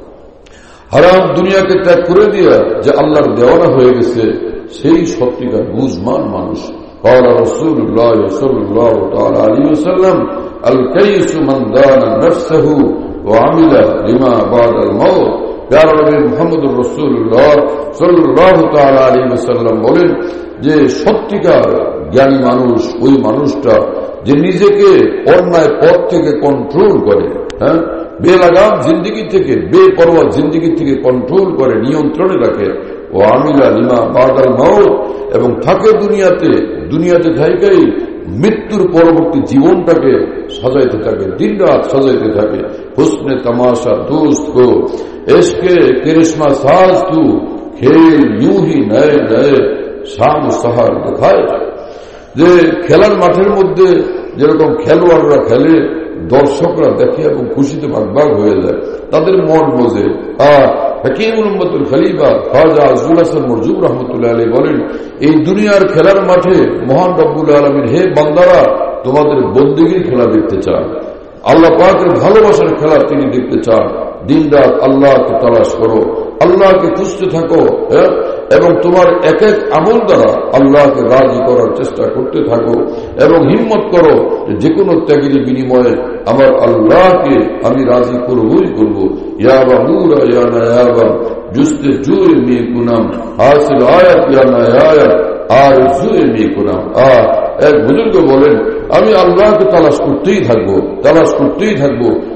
হারাম দুনিয়াকে ত্যাগ করে দিয়া যে আল্লাহর দেওয়ানা হয়ে গেছে, সেই সত্যিকার বুঝমান মানুষ। قال رسول الله صلى الله تعالى عليه وسلم الكيس من دان نفسه وعمل لما بعد الموت। প্যারা নবী মুহাম্মদুর রাসূলুল্লাহ সাল্লাল্লাহু তাআলা আলাইহি ওয়াসাল্লাম বলেন যে সত্যিকার জ্ঞানী মানুষ ওই মানুষটা যে নিজেকে অন্যায় পথ থেকে কন্ট্রোল করে, বেলাগাম জিন্দগি থেকে, বেপরোয়া জিন্দগি থেকে কন্ট্রোল করে, নিয়ন্ত্রণে রাখে। ও আমিলা লিমা বাদাল মাউত, এবং থাকে দুনিয়াতে থাইকাই মৃত্যুর পরবর্তী জীবনটাকে সাজাইতে থাকে, দিন রাত সাজাইতে থাকে। হুসনে তামাশা দোস্ত কো এসকে করিশ্মা সাজ তু খেল ইউ হি নয়ে নয়ে শাম সাহার দেখায়। যে খেলার মাঠের মধ্যে যেরকম খেলোয়াড়রা খেলে, দর্শকরা দেখে এবং খুশিতে ভাগ হয়ে যায়, তাদের মন বোঝে। হাকিমুল উম্মতুল খলিফা খাজা আজমুল হাসান মরজুব রহমতুল্লাহ আলাইহি বলেন, এই দুনিয়ার খেলার মাঠে মহান রব্বুল আলামিন হে বান্দারা তোমাদের বন্দেগীর খেলা দেখতে চান, আল্লাহ পাকের ভালোবাসার খেলা তিনি দেখতে চান। দিন রাত আল্লাহকে তালাশ করো, আল্লাহকে খুঁজতে থাকো, এবং তোমার এক এক আমল দ্বারা আল্লাহকে রাজি করার চেষ্টা করতে থাকো, এবং হিম্মত করো যে কোনো ত্যাগের বিনিময়ে আমার আল্লাহকে আমি রাজি করবই করবো। ইয়াবা মুরা ইয়ানা ইয়াবা জুস্তে জুয়ে মে কুনাম হাসিল আয়াত ইয়ানা আয়াত আর জুয়ে মে কুনাম। এক বুজুর্গ বলেন, আমি আল্লাহকে তালাশ করতেই থাকবো,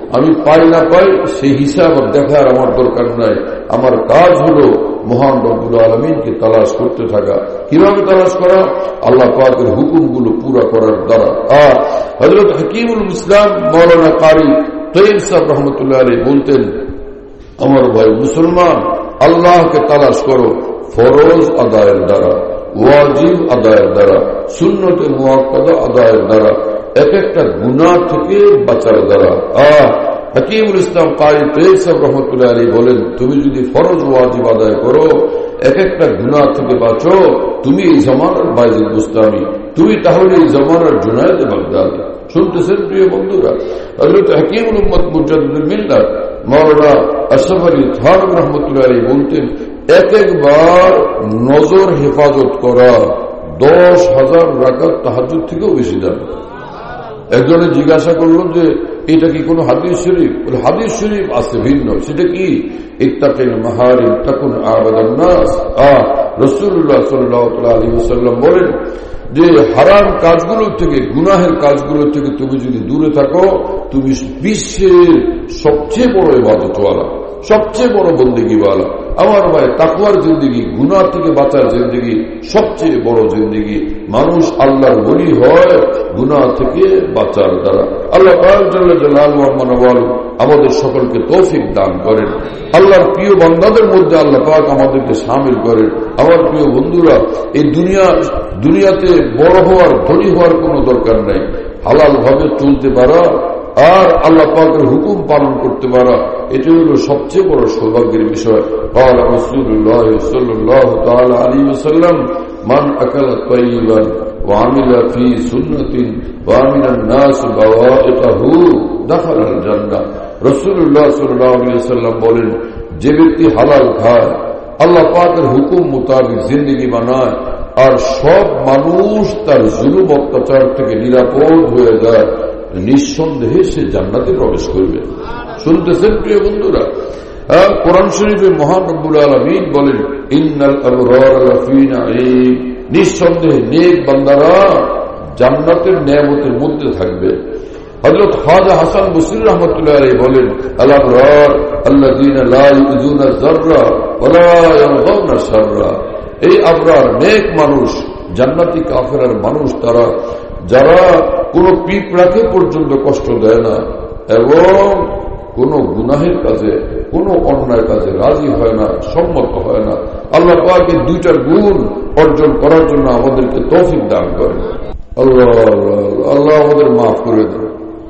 আমি পাই না পাই সেই হিসাব দেখার আমার দরকার নাই। আমার কাজ হলো মহান রব্বুল আলামিনকে তালাশ করতে থাকা। কিভাবে তালাশ করা? আল্লাহ পাকের হুকুমগুলো পুরা করার দ্বারা। আর হযরত হাকিমুল ইসলাম মাওলানা কারি তৈয়ব সাহেব রহমতুল্লাহ আলাইহি বলতেন, আমার ভাই মুসলমান, আল্লাহকে তালাশ করো ফরজ আদায়ের দ্বারা, ওয়াজিব আদায়ের দ্বারা, সুন্নতে মুআক্কাদা আদায়ের দ্বারা, এক একটা গুনাহ থেকে বাঁচার দ্বারা। হাকিমুল ইসলাম কারি তৈয়ব সাহেব রহমতুল্লাহ আলাইহি বলেন, তুমি যদি ফরজ ওয়াজিব আদায় করো, এক একটা গুনাহ থেকে বাঁচো, তুমি এই জামানার বাইজিদ বুস্তামি, তুমি তাহলে এই জামানার জুনায়েদ বাগদাদি। শুনতেছেন প্রিয় বন্ধুরা? হযরত হাকিমুল উম্মত মুজাদ্দিদুল মিল্লাত মাওলানা আশরাফ আলী থানভী রহমতুল্লাহ আলাইহি বলতেন, একবার নজর হেফাজত করা 10,000 রাকাত তাহাজ্জুদ থেকেও বেশি দাম। একজনে জিজ্ঞাসা করলো যে এটা কি কোন হাদিস শরীফ? হাদিস শরীফ আছে ভিন্ন। সেটা কি? ইত্তাকিল মাহারিম তাকুন আবাদান নাস। রাসূলুল্লাহ সাল্লাল্লাহু আলাইহি ওয়াসাল্লাম বলেন যে হারাম কাজগুলো থেকে, গুনাহের কাজগুলো থেকে তুমি যদি দূরে থাকো, তুমি বিশ্বের সবচেয়ে বড় ইবাদতওয়ালা, সবচেয়ে বড় বন্দেগীওয়ালা। আমার ভাই, তাকওয়ার জিন্দেগি, গুনাহ থেকে বাঁচার জিন্দেগি সবচেয়ে বড় জিন্দেগি। মানুষ আল্লাহর ওলি হয় গুনাহ থেকে বাঁচার দ্বারা। আল্লাহ পাক জাল্লা জালালুহু ওয়া মানওয়ালু আমাদের সকলকে তৌফিক দান করেন। আল্লাহর প্রিয় বান্দাদের মধ্যে আল্লাহ পাক আমাদেরকে শামিল করেন। আমার প্রিয় বন্ধুরা, এই দুনিয়াতে বড় হওয়ার, ধনী হওয়ার কোনো দরকার নাই। হালাল ভাবে চলতে পারা আর আল্লাহ পাকের হুকুম পালন করতে পারা, এটা হলো সবচেয়ে বড় সৌভাগ্যের বিষয়। قال رسول الله صلى الله تعالى عليه وسلم من أكل طيبا وعمل في سنة وعمل الناس بوائقه دخل الجنة। রাসূলুল্লাহ সাল্লাল্লাহু আলাইহি ওয়াসাল্লাম বলেন, যে ব্যক্তি হালাল খায়, আল্লাহ পাকের হুকুম মোতাবেক জিন্দেগি বানায়, আর সব মানুষ তার জুলুম অত্যাচার থেকে নিরাপদ হয়ে যায়, নিঃসন্দেহে সে জান্নাতে প্রবেশ করবে। শুনতেছেন প্রিয় বন্ধুরা? কোরআন শরীফে মহান রব্বুল আলামিন বলেন, ইন্নাল আবরার লাফি নাঈম, নিঃসন্দেহে নেক বান্দারা জান্নাতের নেয়ামতের মধ্যে থাকবে। হযরত খাজা হাসান বসরি রাহমাতুল্লাহ আলাইহি বলেন, আল আবরার আল্লাযীনা লা ইউযুনা যাররা ওয়া লা ইয়াগহাউনা শাররা। এই আবরার নেক মানুষ, জান্নাতি কাফেরার মানুষ তারা যারা কোন পিঁপড়াকে পর্যন্ত কষ্ট দেয় না এবং কোন গুনাহের কাজে, কোন অন্যায় কাজে রাজি হয় না, সম্মত হয় না। আল্লাহ পাক এই দুইটার গুণ অর্জন করার জন্য আমাদেরকে তৌফিক দান করেন। আল্লাহ আল্লাহ আমাদের মাফ করে দেন।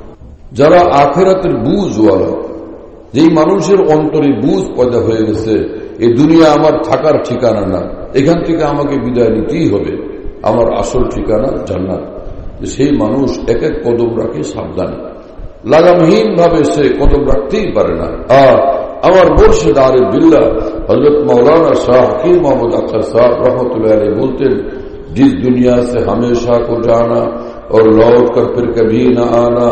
যারা আখিরাতের বুঝওয়ালা, যেই মানুষের অন্তরে বুঝ পয়দা হয়ে গেছে, এই দুনিয়া আমার থাকার ঠিকানা না, এখান থেকে আমাকে বিদায় নিতেই হবে, আমার আসল ঠিকানা জান্নাত, সেই মানুষ এক এক কদম রাখে সাবধানে, লাগামহীন ভাবে সে কদম রাখতেই পারে না। আমার মুর্শিদ আরিফ বিল্লাহ হযরত मौलाना शाह हकीम मोहम्मद अख्तर साहब रहमतुल्लाह अलैह बोलते हैं, जिस दुनिया से हमेशा को जाना और लौट कर फिर कभी न आना,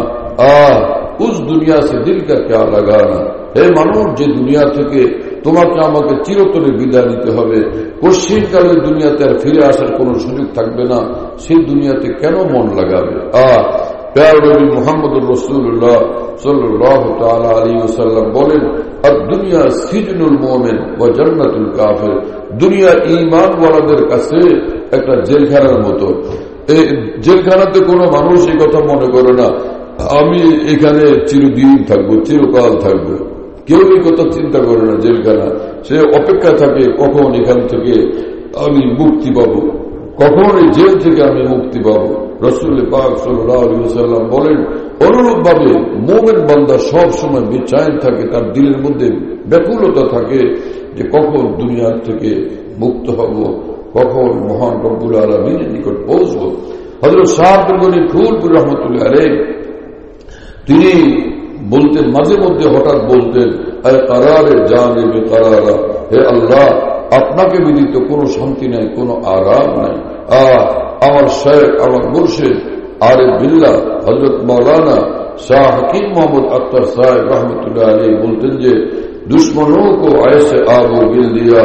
उस दुनिया से दिल का क्या लगाना। হে মানুষ, যে দুনিয়া থেকে তোমাকে আমাকে চিরতরে বিদায় নিতে হবে, কশিনকালে দুনিয়াতে আর ফিরে আসার কোন সুযোগ থাকবে না, সেই দুনিয়াতে কেন মন লাগাবে। প্যারে নবী মুহাম্মদুর রাসূলুল্লাহ সাল্লাল্লাহু তাআলা আলাইহি ওয়াসাল্লাম বলেন, আদ-দুনিয়া সিজনুল মুমিন ওয়া জান্নাতুল কাফির। দুনিয়া ঈমানওয়ালাদের কাছে একটা জেলখানার মতো। এই জেলখানাতে কোনো মানুষ এই কথা মনে করে না আমি এখানে চিরদিন থাকবো, চিরকাল থাকবো। কেউ এই কথা চিন্তা করে না। জেলখানা, সে অপেক্ষা থাকে কখন এখান থেকে আমি মুক্তি পাবো, কখন এই জেল থেকে আমি মুক্তি পাবো। রাসূল পাক সাল্লাল্লাহু আলাইহি ওয়াসাল্লাম বলেন, অনুরূপ ভাবে মুমিন বান্দা সব সময় বেচैन থাকে, তার দিলের মধ্যে ব্যাকুলতা থাকে যে কখন দুনিয়া থেকে মুক্ত হব, কখন মহান রব্বুল আলামিনের নিকট পৌঁছব। হযরত শাহ আব্দুল গনি ফুলপুর রহমতুল্লাহ আলাইহি তিনি বলতেন, মাঝে মধ্যে হঠাৎ বলতেন, আরে কারারে জানে বেকারারা, হে আল্লাহ, আপনাকে ব্যতীত কোনো শান্তি নাই, কোনো আরাম নাই। আমার শেখ, আমার মুর্শিদ আরিফ বিল্লাহ হযরত मौलाना शाह हकीम मोहम्मद अख्तर साहब रहमतुल्लाह अलैह बोलते हैं, दुश्मनों को ऐसे आबो गिल दिया,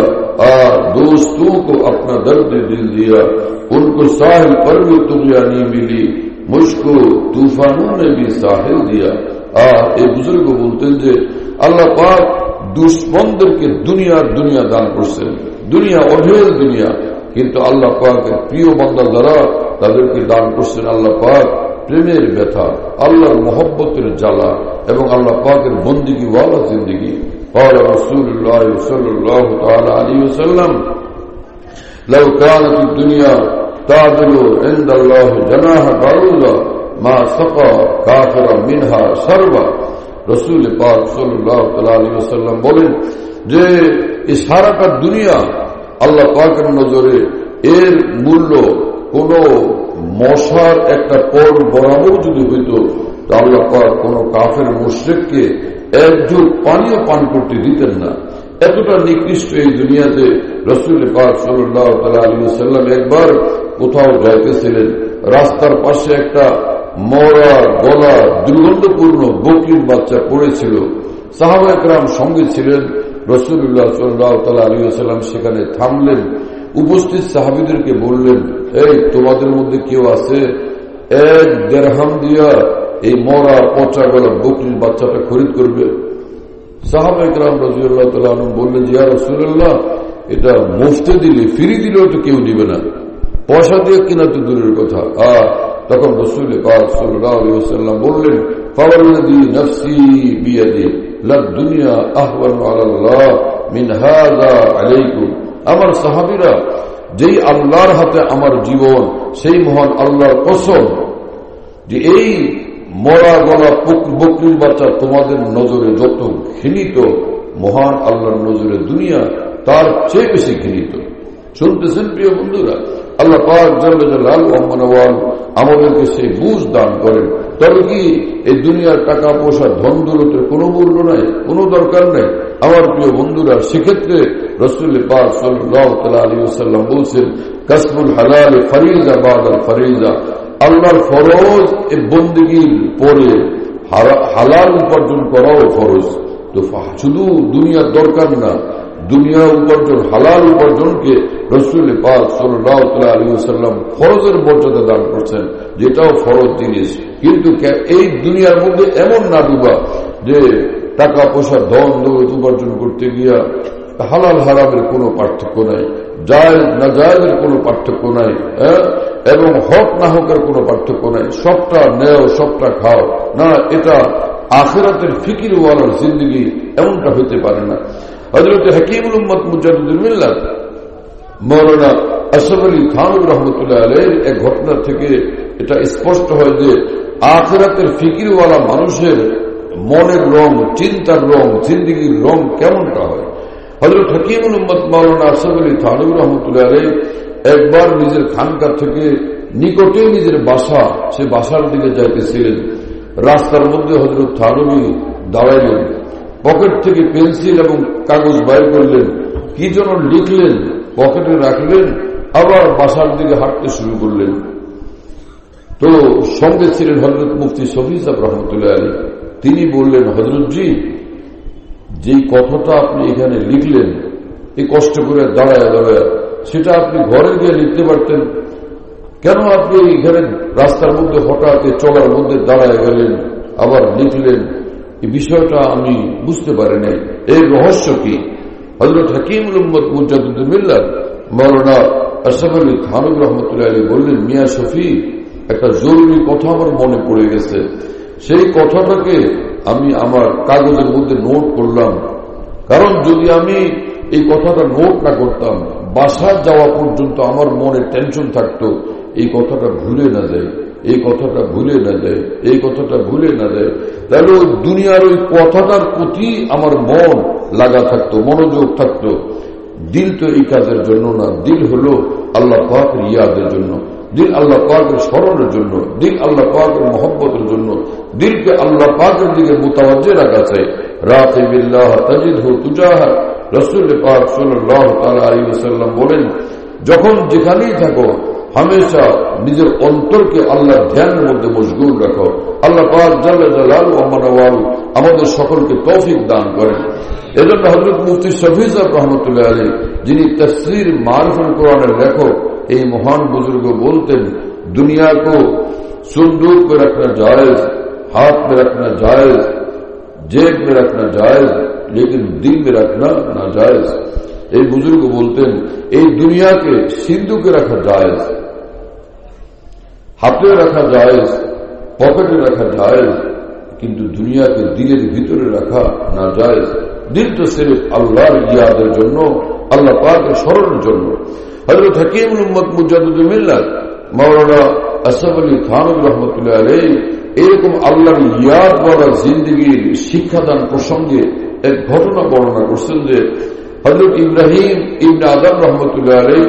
दोस्तों को अपना दर्द दिल दिया, उनको साहिल पर भी तुगयानी मिली, मुझको तूफानों ने भी साहिल दिया। এই বুজুর্গ বলতেন যে আল্লাহ পাক দুশ্মনদেরকে দুনিয়া দান করছেন, দুনিয়া অঢেল দুনিয়া, কিন্তু আল্লাহ পাকের প্রিয় বান্দা যারা তাদেরকে দান করছেন আল্লাহ পাক প্রেমের ব্যথা, আল্লাহর মহব্বতের জ্বালা এবং আল্লাহ পাকের বন্দিগি ওয়ালা জিন্দিগি। قال رسول الله صلى الله تعالى عليه وسلم لو كانت الدنيا تعدل عند الله جناح بعوضة ما سقى كافرا منها شربا। রাসূল পাক সাল্লাল্লাহু আলাইহি ওয়াসাল্লাম বলেন যে এই সারাটা দুনিয়া আল্লাহ পাকের নজরে এর মূল্য কোন মশার একটা পর বরাবর যদি হইত, আল্লাহ পাক কোন কাফের মুশরিককে এক ঝুঁক পানিও পান করতে দিতেন না। এতটা নিকৃষ্ট এই দুনিয়াতে রাসূল পাক সাল্লাল্লাহু আলাইহি ওয়াসাল্লাম একবার কোথাও যাইতেছিলেন, রাস্তার পাশে একটা মরা গলা দুর্গন্ধপূর্ণ বকরির বাচ্চা পড়েছিল। সাহাবায়ে কেরাম সঙ্গে ছিলেন, রাসূলুল্লাহ সাল্লাল্লাহু আলাইহি ওয়াসাল্লাম সেখানে থামলেন, উপস্থিত সাহাবীদেরকে বললেন, এই তোমাদের মধ্যে কেউ আছে এক দিরহাম দিয়া এই মরা পচা গলা বকরির বাচ্চাটা খরিদ করবে? সাহাবায়ে কেরাম রাদিয়াল্লাহু তাআলা আনহুম বললেন, ইয়া রাসূলুল্লাহ, এটা মুফতে দিলে ফ্রি দিলেও তো কেউ দিবে না, পয়সা দিয়ে কিনা তো দূরের কথা। তখন রাসূল পাক সাল্লাল্লাহু আলাইহি ওয়াসাল্লাম বললেন, ফাওয়াল্লাযী নাফসি বিয়াদি লাদ দুনিয়া আহওয়ানু আলাল্লাহ মিন হাযা আলাইকুম। আমার সাহাবীরা, যেই আল্লাহর হাতে আমার জীবন, সেই মহান আল্লাহর কসম যে এই মরা গলা বকরির বাচ্চা তোমাদের নজরে যত ঘৃণিত, মহান আল্লাহর নজরে দুনিয়া তার চেয়ে বেশি ঘৃণিত। শুনতেছেন প্রিয় বন্ধুরা, আল্লাহ পাক জাল্লা জালালহু আমাদেরকে সেই বুঝ দান করেন। তবে কি এই দুনিয়ার টাকা পয়সা ধন দৌলতের কোনো মূল্য নাই, কোনো দরকার নেই? আমার প্রিয় বন্ধুরা, সেক্ষেত্রে রাসূল পাক সাল্লাল্লাহু আলাইহি ওয়াসাল্লাম বলছেন, কাসবুল হালাল ফরিজা বাদাল ফরিজা, আল্লাহর ফরজ এ বন্দেগীর পরে হালাল উপার্জন করাও ফরজ। তো শুধু দুনিয়ার দরকার না, দুনিয়া উপার্জন, হালাল উপার্জনকে রাসূল পাক সাল্লাল্লাহু আলাইহি ওয়াসাল্লাম ফরজের মর্যাদা দান করছেন, যেটাও ফরজ জিনিস। কিন্তু এই দুনিয়ার মধ্যে এমন না ডুবা যে টাকা পয়সা ধন দৌলত উপার্জন করতে গিয়া হালাল হারামের কোনো পার্থক্য নাই, জায়েজ না জায়েজের কোনো পার্থক্য নাই, এবং হক না হকের কোনো পার্থক্য নাই, সবটা নেও সবটা খাও না, এটা আখিরাতের ফিকিরওয়ালার জিন্দেগি এমনটা হইতে পারে না। হযরত হাকিমুল উম্মত মুজাদ্দিদুল মিল্লাত মাওলানা আশরাফ আলী থানভী রাহমাতুল্লাহ আলাইহির এক ঘটনা থেকে এটা স্পষ্ট হয় যে আখিরাতের ফিকিরওয়ালা মানুষের মনের রং, চিন্তার রং, জিন্দেগির রং কেমনটা হয়। হযরত হাকিমুল উম্মত মাওলানা আশরাফ আলী থানভী রাহমাতুল্লাহ আলাইহি একবার নিজের খানকা থেকে নিকটে নিজের বাসা, সে বাসার দিকে যাইতেছিলেন। রাস্তার মধ্যে হযরত থানভী দাঁড়াইলেন, পকেট থেকে পেন্সিল এবং কাগজ বাইর করলেন, কি যেন লিখলেন, পকেটে রাখলেন, আবার বাসার দিকে হাঁটতে শুরু করলেন। তো সঙ্গে ছিলেন হযরত মুফতি শফি সাহেব রহমতুল্লাহ আলাইহি। তিনি বললেন, হযরতজি, যেই কথাটা আপনি এখানে লিখলেন, এই কষ্ট করে দাঁড়ায় দাঁড়ায়, সেটা আপনি ঘরে গিয়ে লিখতে পারতেন, কেন আপনি এখানে রাস্তার মধ্যে হঠাৎ চলার মধ্যে দাঁড়ায় গেলেন আবার লিখলেন? এই বিষয়টা আমি বুঝতে পারি নাই, এর রহস্য কি? হযরত হাকিমুল উম্মত মুজাদ্দিদুল মিল্লাত মাওলানা আশরাফ আলী থানভী রাহমাতুল্লাহ আলাইহি বললেন, মিয়া শফি, একটা জরুরি কথা আমার মনে পড়ে গেছে, সেই কথাটাকে আমি আমার কাগজের মধ্যে নোট করলাম। কারণ যদি আমি এই কথাটা নোট না করতাম, বাসায় যাওয়া পর্যন্ত আমার মনে টেনশন থাকতো, এই কথাটা ভুলে না যায়, এই কথাটা ভুলে না যায়, এই কথাটা ভুলে না যায়। তাহলে ওই দুনিয়ার ওই কথাটার প্রতি আমার মন লাগা থাকতো, মনোযোগ থাকতো। দিল তো এই কাজের জন্য না, দিল হলো আল্লাহ পাকের ইয়াদের জন্য, দিল আল্লাহ পাকের স্মরণের জন্য, দিল আল্লাহ পাকের মহব্বতের জন্য, দিলকে আল্লাহ পাকের দিকে মুতাওয়াজ্জে রাখা চাই। রাকিবিল্লাহ তাজিদহু তুজাহা। রাসূল পাক সাল্লাল্লাহু আলাইহি ওয়াসাল্লাম বলেন, যখন যেখানেই থাকো হামেশা নিজের অন্তরকে আল্লাহর ধ্যানের মধ্যে মশগুল রাখো। আল্লাহ পাক জাল্লা জালালহু ওয়া মানাওয়াহু আমাদের সকলকে তৌফিক দান করেন। এজন্য হযরত মুফতি শফি সাহেব রহমতুল্লাহ আলাইহি, যিনি তাফসীর মারফুল কোরআনের লেখক, এই মহান বুজুর্গ বলতেন, दुनिया को सुंदूक पे रखना जायज, हाथ में रखना जायज, जेब में रखना जायज लेकिन दिल में रखना नाजायज। এই বুজুর্গ বলতেন এই দুনিয়াকে সিন্ধুকে রাখা জায়েজ, হাতে রাখা জায়েজ, পকেটে রাখা জায়েজ, কিন্তু দুনিয়াকে দিলের ভিতরে রাখা না জায়েজ। দিল তো সির্ফ আল্লাহর ইয়াদের জন্য, আল্লাহ পাকের স্মরণের জন্য। হযরত হাকিমুল উম্মত মুজাদ্দিদুল মিল্লাত মাওলানা আসফ আলী থানভী রহমাতুল্লাহ আলাইহি এরকম আল্লাহর ইয়াদ বলা জিন্দেগির শিক্ষাদান প্রসঙ্গে এক ঘটনা বর্ণনা করছেন যে হযরত ইব্রাহিম ইবনে আদম রহমতুল্লাহ আলাইহি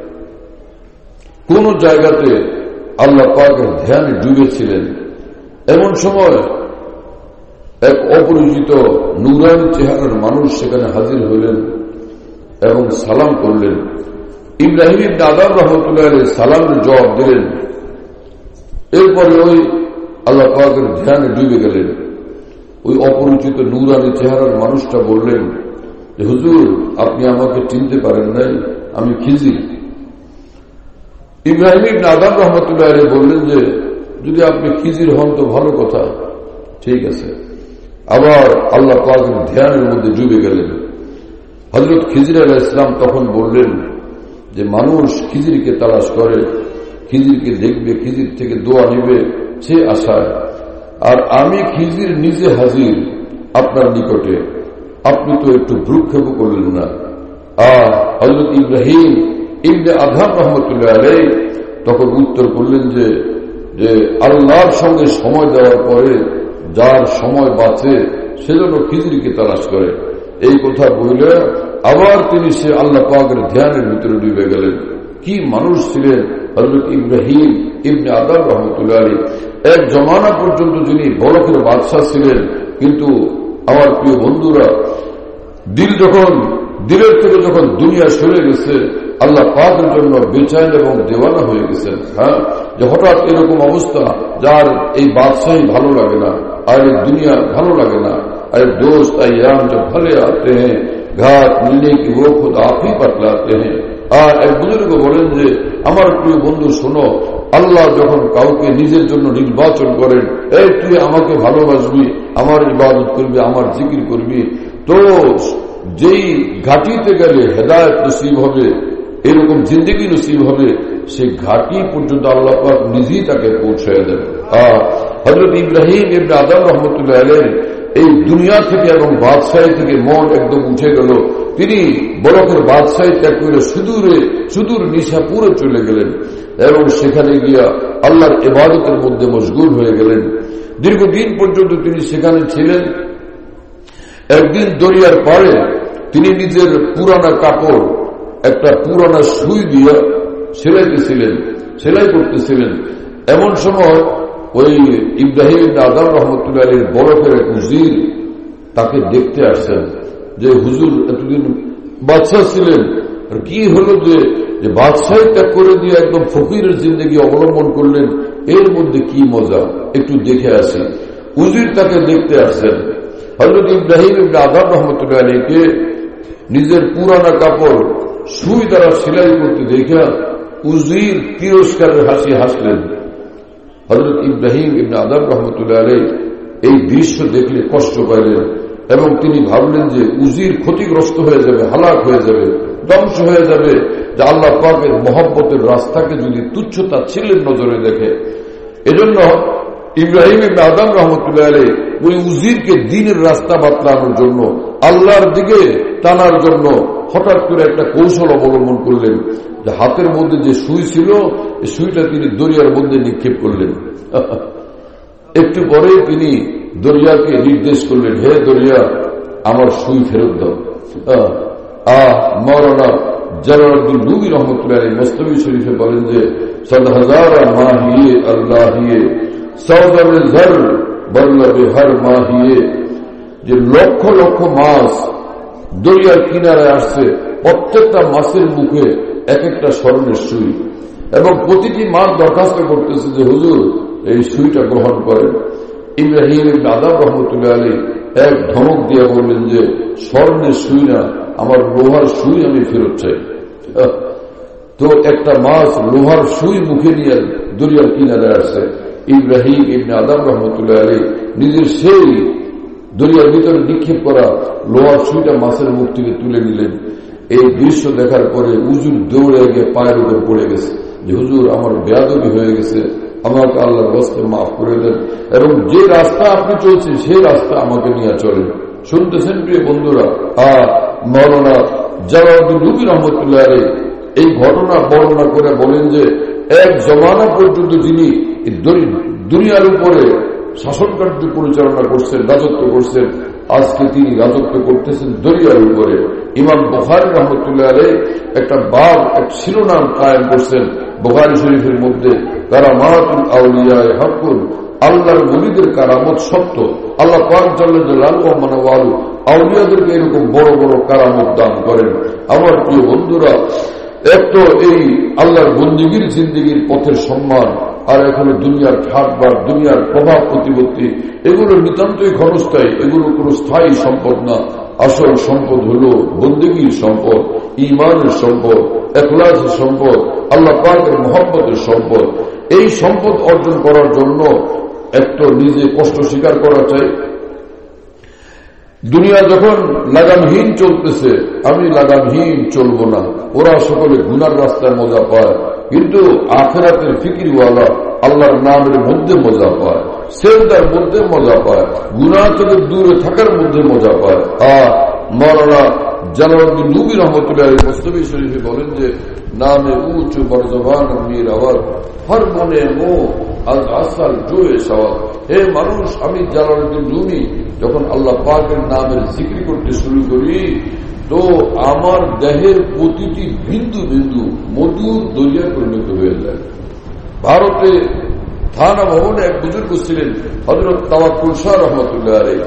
কোন জায়গাতে আল্লাহ পাকের ধ্যানে ডুবেছিলেন। এমন সময় এক অপরিচিত নূরানী চেহারার মানুষ সেখানে হাজির হলেন এবং সালাম করলেন। ইব্রাহিম ইবনে আদম রহমতুল্লাহ আলাইহি সালামের জবাব দিলেন। এরপরে ওই আল্লাহ পাকের ধ্যানে ডুবে গেলেন। ওই অপরিচিত নূরানী চেহারার মানুষটা বললেন যে হুজুর, আপনি আমাকে চিনতে পারেন নাই, আমি খিজির। ইব্রাহিম ইবনে আদম রহমতুল্লাহ আলাইহি বললেন যে যদি আপনি খিজির হন তো ভালো কথা, ঠিক আছে। আবার আল্লাহ পাকের ধ্যানের মধ্যে ডুবে গেলেন। হযরত খিজির আলাইহিস সালাম তখন বললেন যে মানুষ খিজিরকে তালাশ করে, খিজিরকে দেখবে, খিজির থেকে দোয়া নেবে সে আশায়, আর আমি খিজির নিজে হাজির আপনার নিকটে, আপনি তো একটু ভ্রুক্ষেপ করলেন না। হযরত ইব্রাহিম ইবনে আদম রহমতুল্লাহ আলাইহি তখন উত্তর করলেন যে আল্লাহর সঙ্গে সময় দেওয়ার পরে যার সময় বাঁচে সেজন্য খিজিরকে তালাশ করে। এই কথা বলে আবার তিনি সে আল্লাহ পাকের ধ্যানের ভিতরে ডুবে গেলেন। কি মানুষ ছিলেন হযরত ইব্রাহিম ইবনে আদম রহমতুল্লাহ আলাইহি। এক জমানা পর্যন্ত যিনি বরফের বাদশাহ ছিলেন, কিন্তু আমার প্রিয় বন্ধুরা দিলের থেকে যখন দুনিয়া সরে গেছে, আল্লাহ পাকের জন্য বেচাইন এবং দেওয়ানা হয়ে গেছেন। যে হঠাৎ এরকম অবস্থা যার এই বাদশাহী ভালো লাগে না, আর এই দুনিয়া ভালো লাগে না। अरे दोस्त अय्याम जब भले आते हैं घाट मिलने की वो खुद आप ही बतलाते हैं। আর এক বুজুর্গ বলেন যে আমার প্রিয় বন্ধু শোনো, আল্লাহ যখন কাউকে নিজের জন্য নির্বাচন করেন, এই তুই আমাকে ভালোবাসবি, আমার ইবাদত করবি, আমার জিকির করবি, তো যেই ঘাটিতে গেলে হেদায়েত নসিব হবে, এরকম জিন্দেগি নসিব হবে, সেই ঘাটি পর্যন্ত আল্লাহ পাক নিজেই তাকে পৌঁছায় দেন। হযরত ইব্রাহিম ইবনে আদম রহমতুল্লাহ আলাইহি এই দুনিয়া থেকে এবং বাদশাহী থেকে মন একদম উঠে গেল। তিনি বরফের বাদশাহী ত্যাগ করে সুদূর নিশাপুরে চলে গেলেন এবং সেখানে গিয়া আল্লাহর ইবাদতের মধ্যে মশগুল হয়ে গেলেন। দীর্ঘদিন পর্যন্ত তিনি সেখানে ছিলেন। একদিন দরিয়ার পাড়ে তিনি নিজের পুরানা কাপড় একটা পুরানা সুই দিয়া সেলাই করতেছিলেন। এমন সময় ওই ইব্রাহিম ইবনে আদম রহমতুল্লাহ আলাইহির বরফের এক উজির তাকে দেখতে আসছেন যে হুজুর এতদিন বাদশাহ ছিলেন, আর কি হলো যে বাদশাহী ত্যাগ করে দিয়ে একদম ফকিরের জিন্দেগি অবলম্বন করলেন, এর মধ্যে কি মজা, একটু দেখে আসি। উজির তাকে দেখতে আসছেন। হযরত ইব্রাহিম ইবনে আদম রহমতুল্লাহ আলাইহিকে নিজের পুরানা কাপড় সুই দ্বারা সেলাই করতে দেখা উজির তিরস্কারের হাসি হাসলেন। হযরত ইব্রাহিম ইবনে আদম রহমতুল্লাহ আলাইহি এই দৃশ্য দেখলে কষ্ট পাইলেন এবং তিনি ভাবলেন যে উজির ক্ষতিগ্রস্ত হয়ে যাবে, হালাক হয়ে যাবে, ধ্বংস হয়ে যাবে, যে আল্লাহ পাকের মহব্বতের রাস্তাকে যদি তুচ্ছতা ছিলেন নজরে দেখে। এজন্য ইব্রাহিম ইবনে আদম রহমতুল্লাহ আলাইহি ওই উজিরকে দ্বীনের রাস্তা বাতলানোর জন্য, আল্লাহর দিকে টানার জন্য হঠাৎ করে একটা কৌশল অবলম্বন করলেন যে হাতের মধ্যে যে সুই ছিল এই সুইটা তিনি দরিয়ার মধ্যে নিক্ষেপ করলেন। একটু পরে তিনি দরিয়াকে নির্দেশ করলেন, হে দরিয়া, আমার সুই ফেরত দাও। মাওলানা জালালউদ্দিন রুমি রহমতুল্লাহ আলাইহি মসনবী শরীফে বলেন যে সদ হাজারা মাহিয়ে আল্লাহিয়ে সওদাবে জর বল্লবে হর মাহিয়ে, যে লক্ষ লক্ষ মাছ দরিয়ার কিনারে আসছে, প্রত্যেকটা মাছের মুখে এক একটা স্বর্ণের সুই, এবং প্রতিটি মাছ দরখাস্ত করতেছে যে হুজুর এই সুইটা গ্রহণ করেন। ইব্রাহিম ইবনে আদম রহমতুল্লাহ আলাইহি এক ধমক দিয়ে বললেন যে স্বর্ণের সুই না, আমার লোহার সুই আমি ফেরত চাই। তো একটা মাছ লোহার সুই মুখে নিয়ে দরিয়ার কিনারে আসছে। ইব্রাহিম ইবনে আদম রহমতুল্লাহ আলাইহি নিজের সেই দরিয়ার ভিতরে নিক্ষেপ করা লোহার সুইটা মাছের মুখ থেকে তুলে নিলেন। এই দৃশ্য দেখার পরে হুজুর দৌড়ে গিয়ে পায়ের উপর পড়ে গেছে যে হুজুর আমার বেয়াদবি হয়ে গেছে, আমাকে আল্লাহর রাস্তা মাফ করে দেন, এবং যে রাস্তা আপনি চলছেন সেই রাস্তা আমাকে নিয়ে চলেন। শুনতেছেন প্রিয় বন্ধুরা? মাওলানা জালালউদ্দিন রুমি রহমতুল্লাহ আলাইহি এই ঘটনা বর্ণনা করে বলেন যে এক জমানা পর্যন্ত তিনি দুনিয়ার উপরে শাসন কার্য পরিচালনা করছেন, রাজত্ব করছেন। আজকে তিনি রাজত্ব করতেছেন দরিয়ার উপরে। ইমাম বুখারী রহমতুল্লাহ আলাইহি একটা বাব, এক শিরোনাম কায়েম করছেন বুখারী শরীফের মধ্যে, কারামাতুল আউলিয়া হাক্কুন, আল্লাহর ওলিদের কারামত সত্য। আল্লাহ পাক জাল্লা জালালুহু ওয়া মানওয়ালু আউলিয়াদেরকে এরকম বড় বড় কারামত দান করেন। আমার প্রিয় বন্ধুরা, এক তো এই আল্লাহর বন্দেগীর জিন্দেগীর পথের সম্মান, আর এখানে দুনিয়ার ঠাটবার, দুনিয়ার প্রভাব প্রতিপত্তি, এগুলো নিতান্তই ক্ষণস্থায়ী, এগুলো কোনো স্থায়ী সম্পদ না। আসল সম্পদ হল বন্দেগীর সম্পদ, ঈমানের সম্পদ, ইখলাসের সম্পদ, আল্লাহ পাকের মহব্বতের সম্পদ। এই সম্পদ অর্জন করার জন্য এক তো নিজে কষ্ট স্বীকার করা চাই। দুনিয়া যখন লাগামহীন চলতেছে, আমি লাগামহীন চলব না। ওরা সকলে গুনার রাস্তায় মজা পায়, কিন্তু আখিরাতের ফিকিরওয়ালা আল্লাহর নামের মধ্যে মজা পায়, সেজদার মধ্যে মজা পায়, গুনাহ থেকে দূরে থাকার মধ্যে মজা পায়। মাওলানা জালালউদ্দিন রুমি রহমতুল্লাহ আলাইহি মুস্তাফি শরীফে বলেন যে নামে উঁচু বরজবান আমির আওয়াজ, হর মনে মোহ আজ আসাল জোয়ে সওয়াল। হে মানুষ, আমি জালালউদ্দিন রুমি যখন আল্লাহ পাকের নামের জিকির করতে শুরু করি, তো আমার দেহের প্রতিটি বিন্দু বিন্দু মধুর দরিয়া পরিণত হয়ে যায়। ভারতে থানা ভবনে এক বুজুর্গ ছিলেন হযরত তাওয়াক্কুল শাহ রহমতুল্লাহ আলাইহি।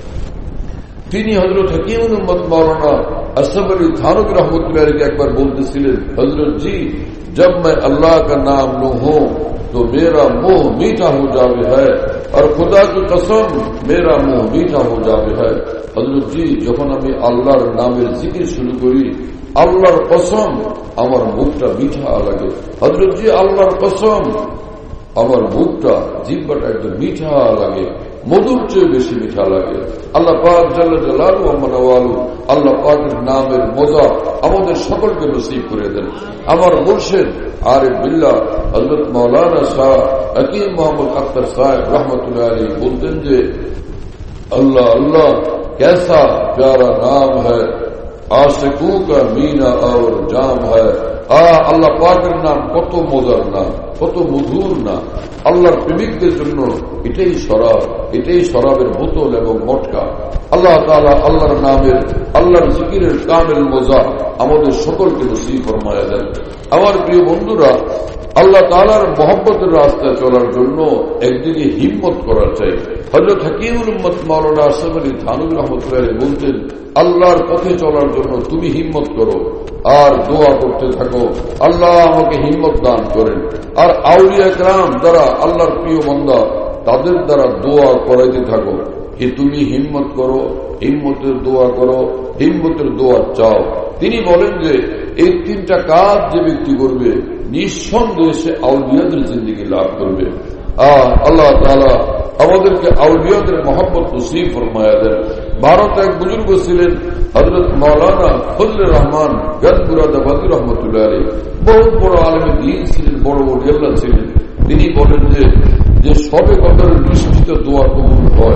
তিনি হযরত হাকিমুল উম্মত মাওলানা আশরাফ আলী থানভী রহমতুল্লাহ আলাইহি একবার বলতেছিলেন, হযরত জি, जब मैं अल्लाह का नाम लूं हूं तो मेरा मुंह मीठा हो जावे है, और खुदा की कसम मेरा मुंह मीठा हो जावे है। হযরত জি, যখন আমি আল্লাহর নামের জিকির শুরু করি, আল্লাহর কসম আমার মুখটা মিঠা লাগে। হযরত জি, আল্লাহর কসম আমার মুখটা, জিহ্বাটা একদম মিঠা লাগে, মধুর চেয়ে বেশি মিঠা লাগে। আল্লাহ পাক জাল্লা জালালুহু ওয়া মানওয়ালু আল্লাহ পাকের নামের মজা আমাদের সকলকে নসিব করে দেন। আমার মুর্শিদ আরিফ বিল্লাহ হযরত মাওলানা শাহ হাকিম মোহাম্মদ আখতার সাহেব রহমতুল্লাহ আলাইহি বলতেন যে अल्लाह अल्लाह कैसा प्यारा नाम है, आशिकों का मीना और जाम है। আল্লাহ পাকের নাম কত মজার নাম, কত মধুর নাম। আল্লাহর প্রেমিকদের জন্য এটাই শরাব, এটাই শরাবের বোতল এবং মটকা। আল্লাহ তাআলা আল্লাহর নামের, আল্লাহর জিকিরের কামেল মজা আমাদের সকলকে নসিব ফরমায়া দেন। আমার প্রিয় বন্ধুরা, আল্লাহ তাআলার মহব্বতের রাস্তায় চলার জন্য একদিকে হিম্মত করা চাই। হযরত হাকিমুল উম্মত মাওলানা আশরাফ আলী থানভী রাহমাতুল্লাহ আলাইহি বলতেন, আল্লাহর পথে চলার জন্য তুমি হিম্মত করো আর দোয়া করতে থাকো, আল্লাহ আমাকে হিম্মত দান করেন। আর আউলিয়া کرام যারা আল্লাহর প্রিয় বান্দা, তাদের দ্বারা দোয়া করাইতে থাকো যে তুমি হিম্মত করো, হিম্মতের দোয়া করো, হিম্মতের দোয়া চাও। তিনি বলেন যে এই তিনটা কাজ যে ব্যক্তি করবে, নিঃসন্দেহে সে আউলিয়াদের জিন্দেগি লাভ করবে। আল্লাহ তাআলা আমাদেরকে আউলিয়াদের মহব্বত নসিব ফরমায়া দেন। ভারতে এক বুজুর্গ ছিলেন হযরত মাওলানা ফজলুর রহমান গনপুরাদাবাদী রহমতুল্লাহ আলাইহি, বহুত বড় আলেমে দ্বীন ছিলেন, বড় ওলি আল্লাহ ছিলেন। তিনি বলেন যে সবে কদরের নিশ্চিত দোয়া কবুল হয়।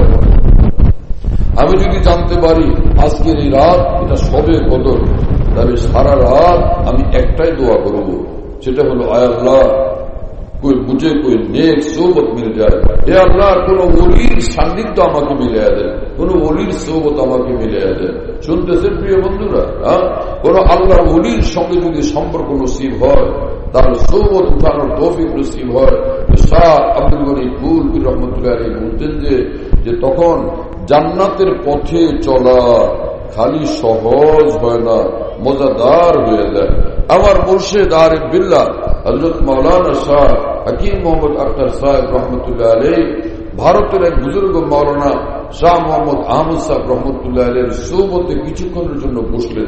আমি যদি জানতে পারি আজকের এই রাত এটা সবে কদর, তাহলে সারা রাত আমি একটাই দোয়া করব, সেটা হলো আয় আল্লাহ कोई मुझे कोई नेक सोबत मिल जाए, हे अल्लाह কোন ওলির সান্নিধ্য আমাকে মিলিয়ে দেন, কোন ওলির সোবত আমাকে মিলিয়ে দেন। শুনতেছেন প্রিয় বন্ধুরা? কোন আল্লাহর ওলির সঙ্গে যদি সম্পর্ক নসিব হয়, তার সোবত উঠানোর তৌফিক নসিব হয়। শাহ আব্দুল গনি ফুলপুর রহমতুল্লাহ আলাইহি বলতেন যে তখন জান্নাতের পথে চলা খালি সহজ হয় না, মজাদার হয়ে যায়। আমার মুর্শিদ আরিফ বিল্লাহ হযরত মাওলানা শাহ হাকিম মোহাম্মদ আখতার সাহেব রহমতুল্লাহ আলাইহি ভারতের এক বুজুর্গ মাওলানা শাহ মোহাম্মদ আহমদ সাহেব রহমতুল্লাহ আলাইহির সোহবতে কিছুক্ষণের জন্য বসলেন।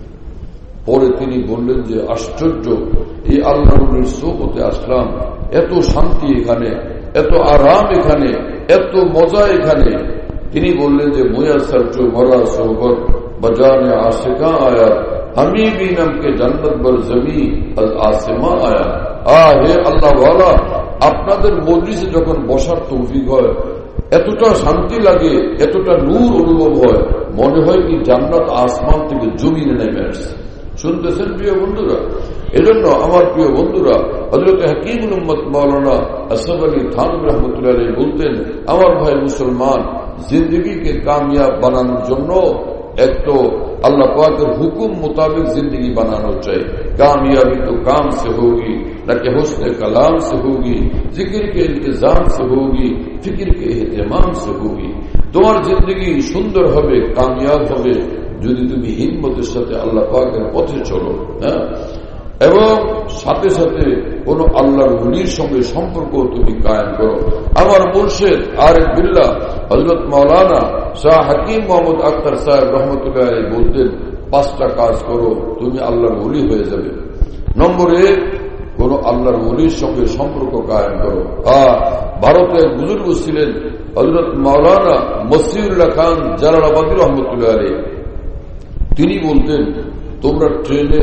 পরে তিনি বললেন যে আশ্চর্য, এই আল্লাহর সোহবতে আসলাম, এত শান্তি এখানে, এত আরাম এখানে, এত মজা এখানে, তিনি বললেন যে মুয়াসর চো মরা সোহবত बजाने आशिका आया हमी भी नम के जन्नत बर जमी आसमा आया হে আল্লাহ ওয়ালা, আপনাদের মজলিসে যখন বসার তৌফিক হয় এতটা শান্তি লাগে, এতটা নূর অনুভব হয়, মনে হয় কি জান্নাত আসমান থেকে জমিনে নেমে আসছে। শুনতেছেন প্রিয় বন্ধুরা? এজন্য আমার প্রিয় বন্ধুরা, হযরত হাকিমুল উম্মত মাওলানা আশরাফ আলী থানভী রাহমাতুল্লাহ আলাইহি বলতেন, আমার ভাই মুসলমান, জিন্দগিকে কামিয়াব বানানোর জন্য एक तो अल्लाह पाक के हुक्म मुताबिक जिंदगी बनाना चाहिए। कामयाबी तो काम से होगी, न कि हुस्न कलाम से होगी, जिक्र के इंतजाम से होगी, फिक्र के एहतमाम से होगी। तुम्हारी जिंदगी सुंदर होवे, कामयाब होवे যদি তুমি হিম্মতের সাথে আল্লাহ পাকের পথে চলো, হ্যাঁ, এবং সাথে সাথে কোন আল্লাহর ওলির সঙ্গে সম্পর্ক তুমি কায়েম করো। আমার মুর্শিদ আরিফ বিল্লাহ হযরত মাওলানা শাহ হাকিম মোহাম্মদ আখতার সাহেব রহমতুল্লাহ আলাইহি বলতেন, 5টা কাজ করো, তুমি আল্লাহর ওলি হয়ে যাবে। নম্বর 1, কোন আল্লাহর ওলির সঙ্গে সম্পর্ক কায়েম করো। ভারতে এক বুজুর্গ ছিলেন হযরত মাওলানা মসিউল্লাহ খান জালালাবাদী রহমতুল্লাহ আলাইহি, তিনি বলতেন, তোমরা ট্রেনে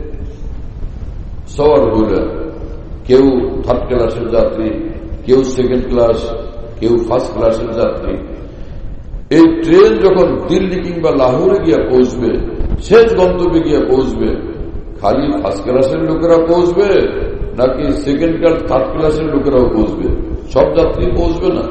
সওয়ার হলে কেউ 3rd ক্লাসের যাত্রী, কেউ 2nd ক্লাস, কেউ 1st ক্লাসের যাত্রী। এই ট্রেন যখন দিল্লি কিংবা লাহোরে গিয়ে পৌঁছবে, শেষ গন্তব্যে গিয়ে পৌঁছবে, খালি 1st ক্লাসের লোকেরা পৌঁছবে নাকি 2nd ক্লাস 3rd ক্লাসের লোকেরাও পৌঁছবে? সব যাত্রী পৌঁছবে না।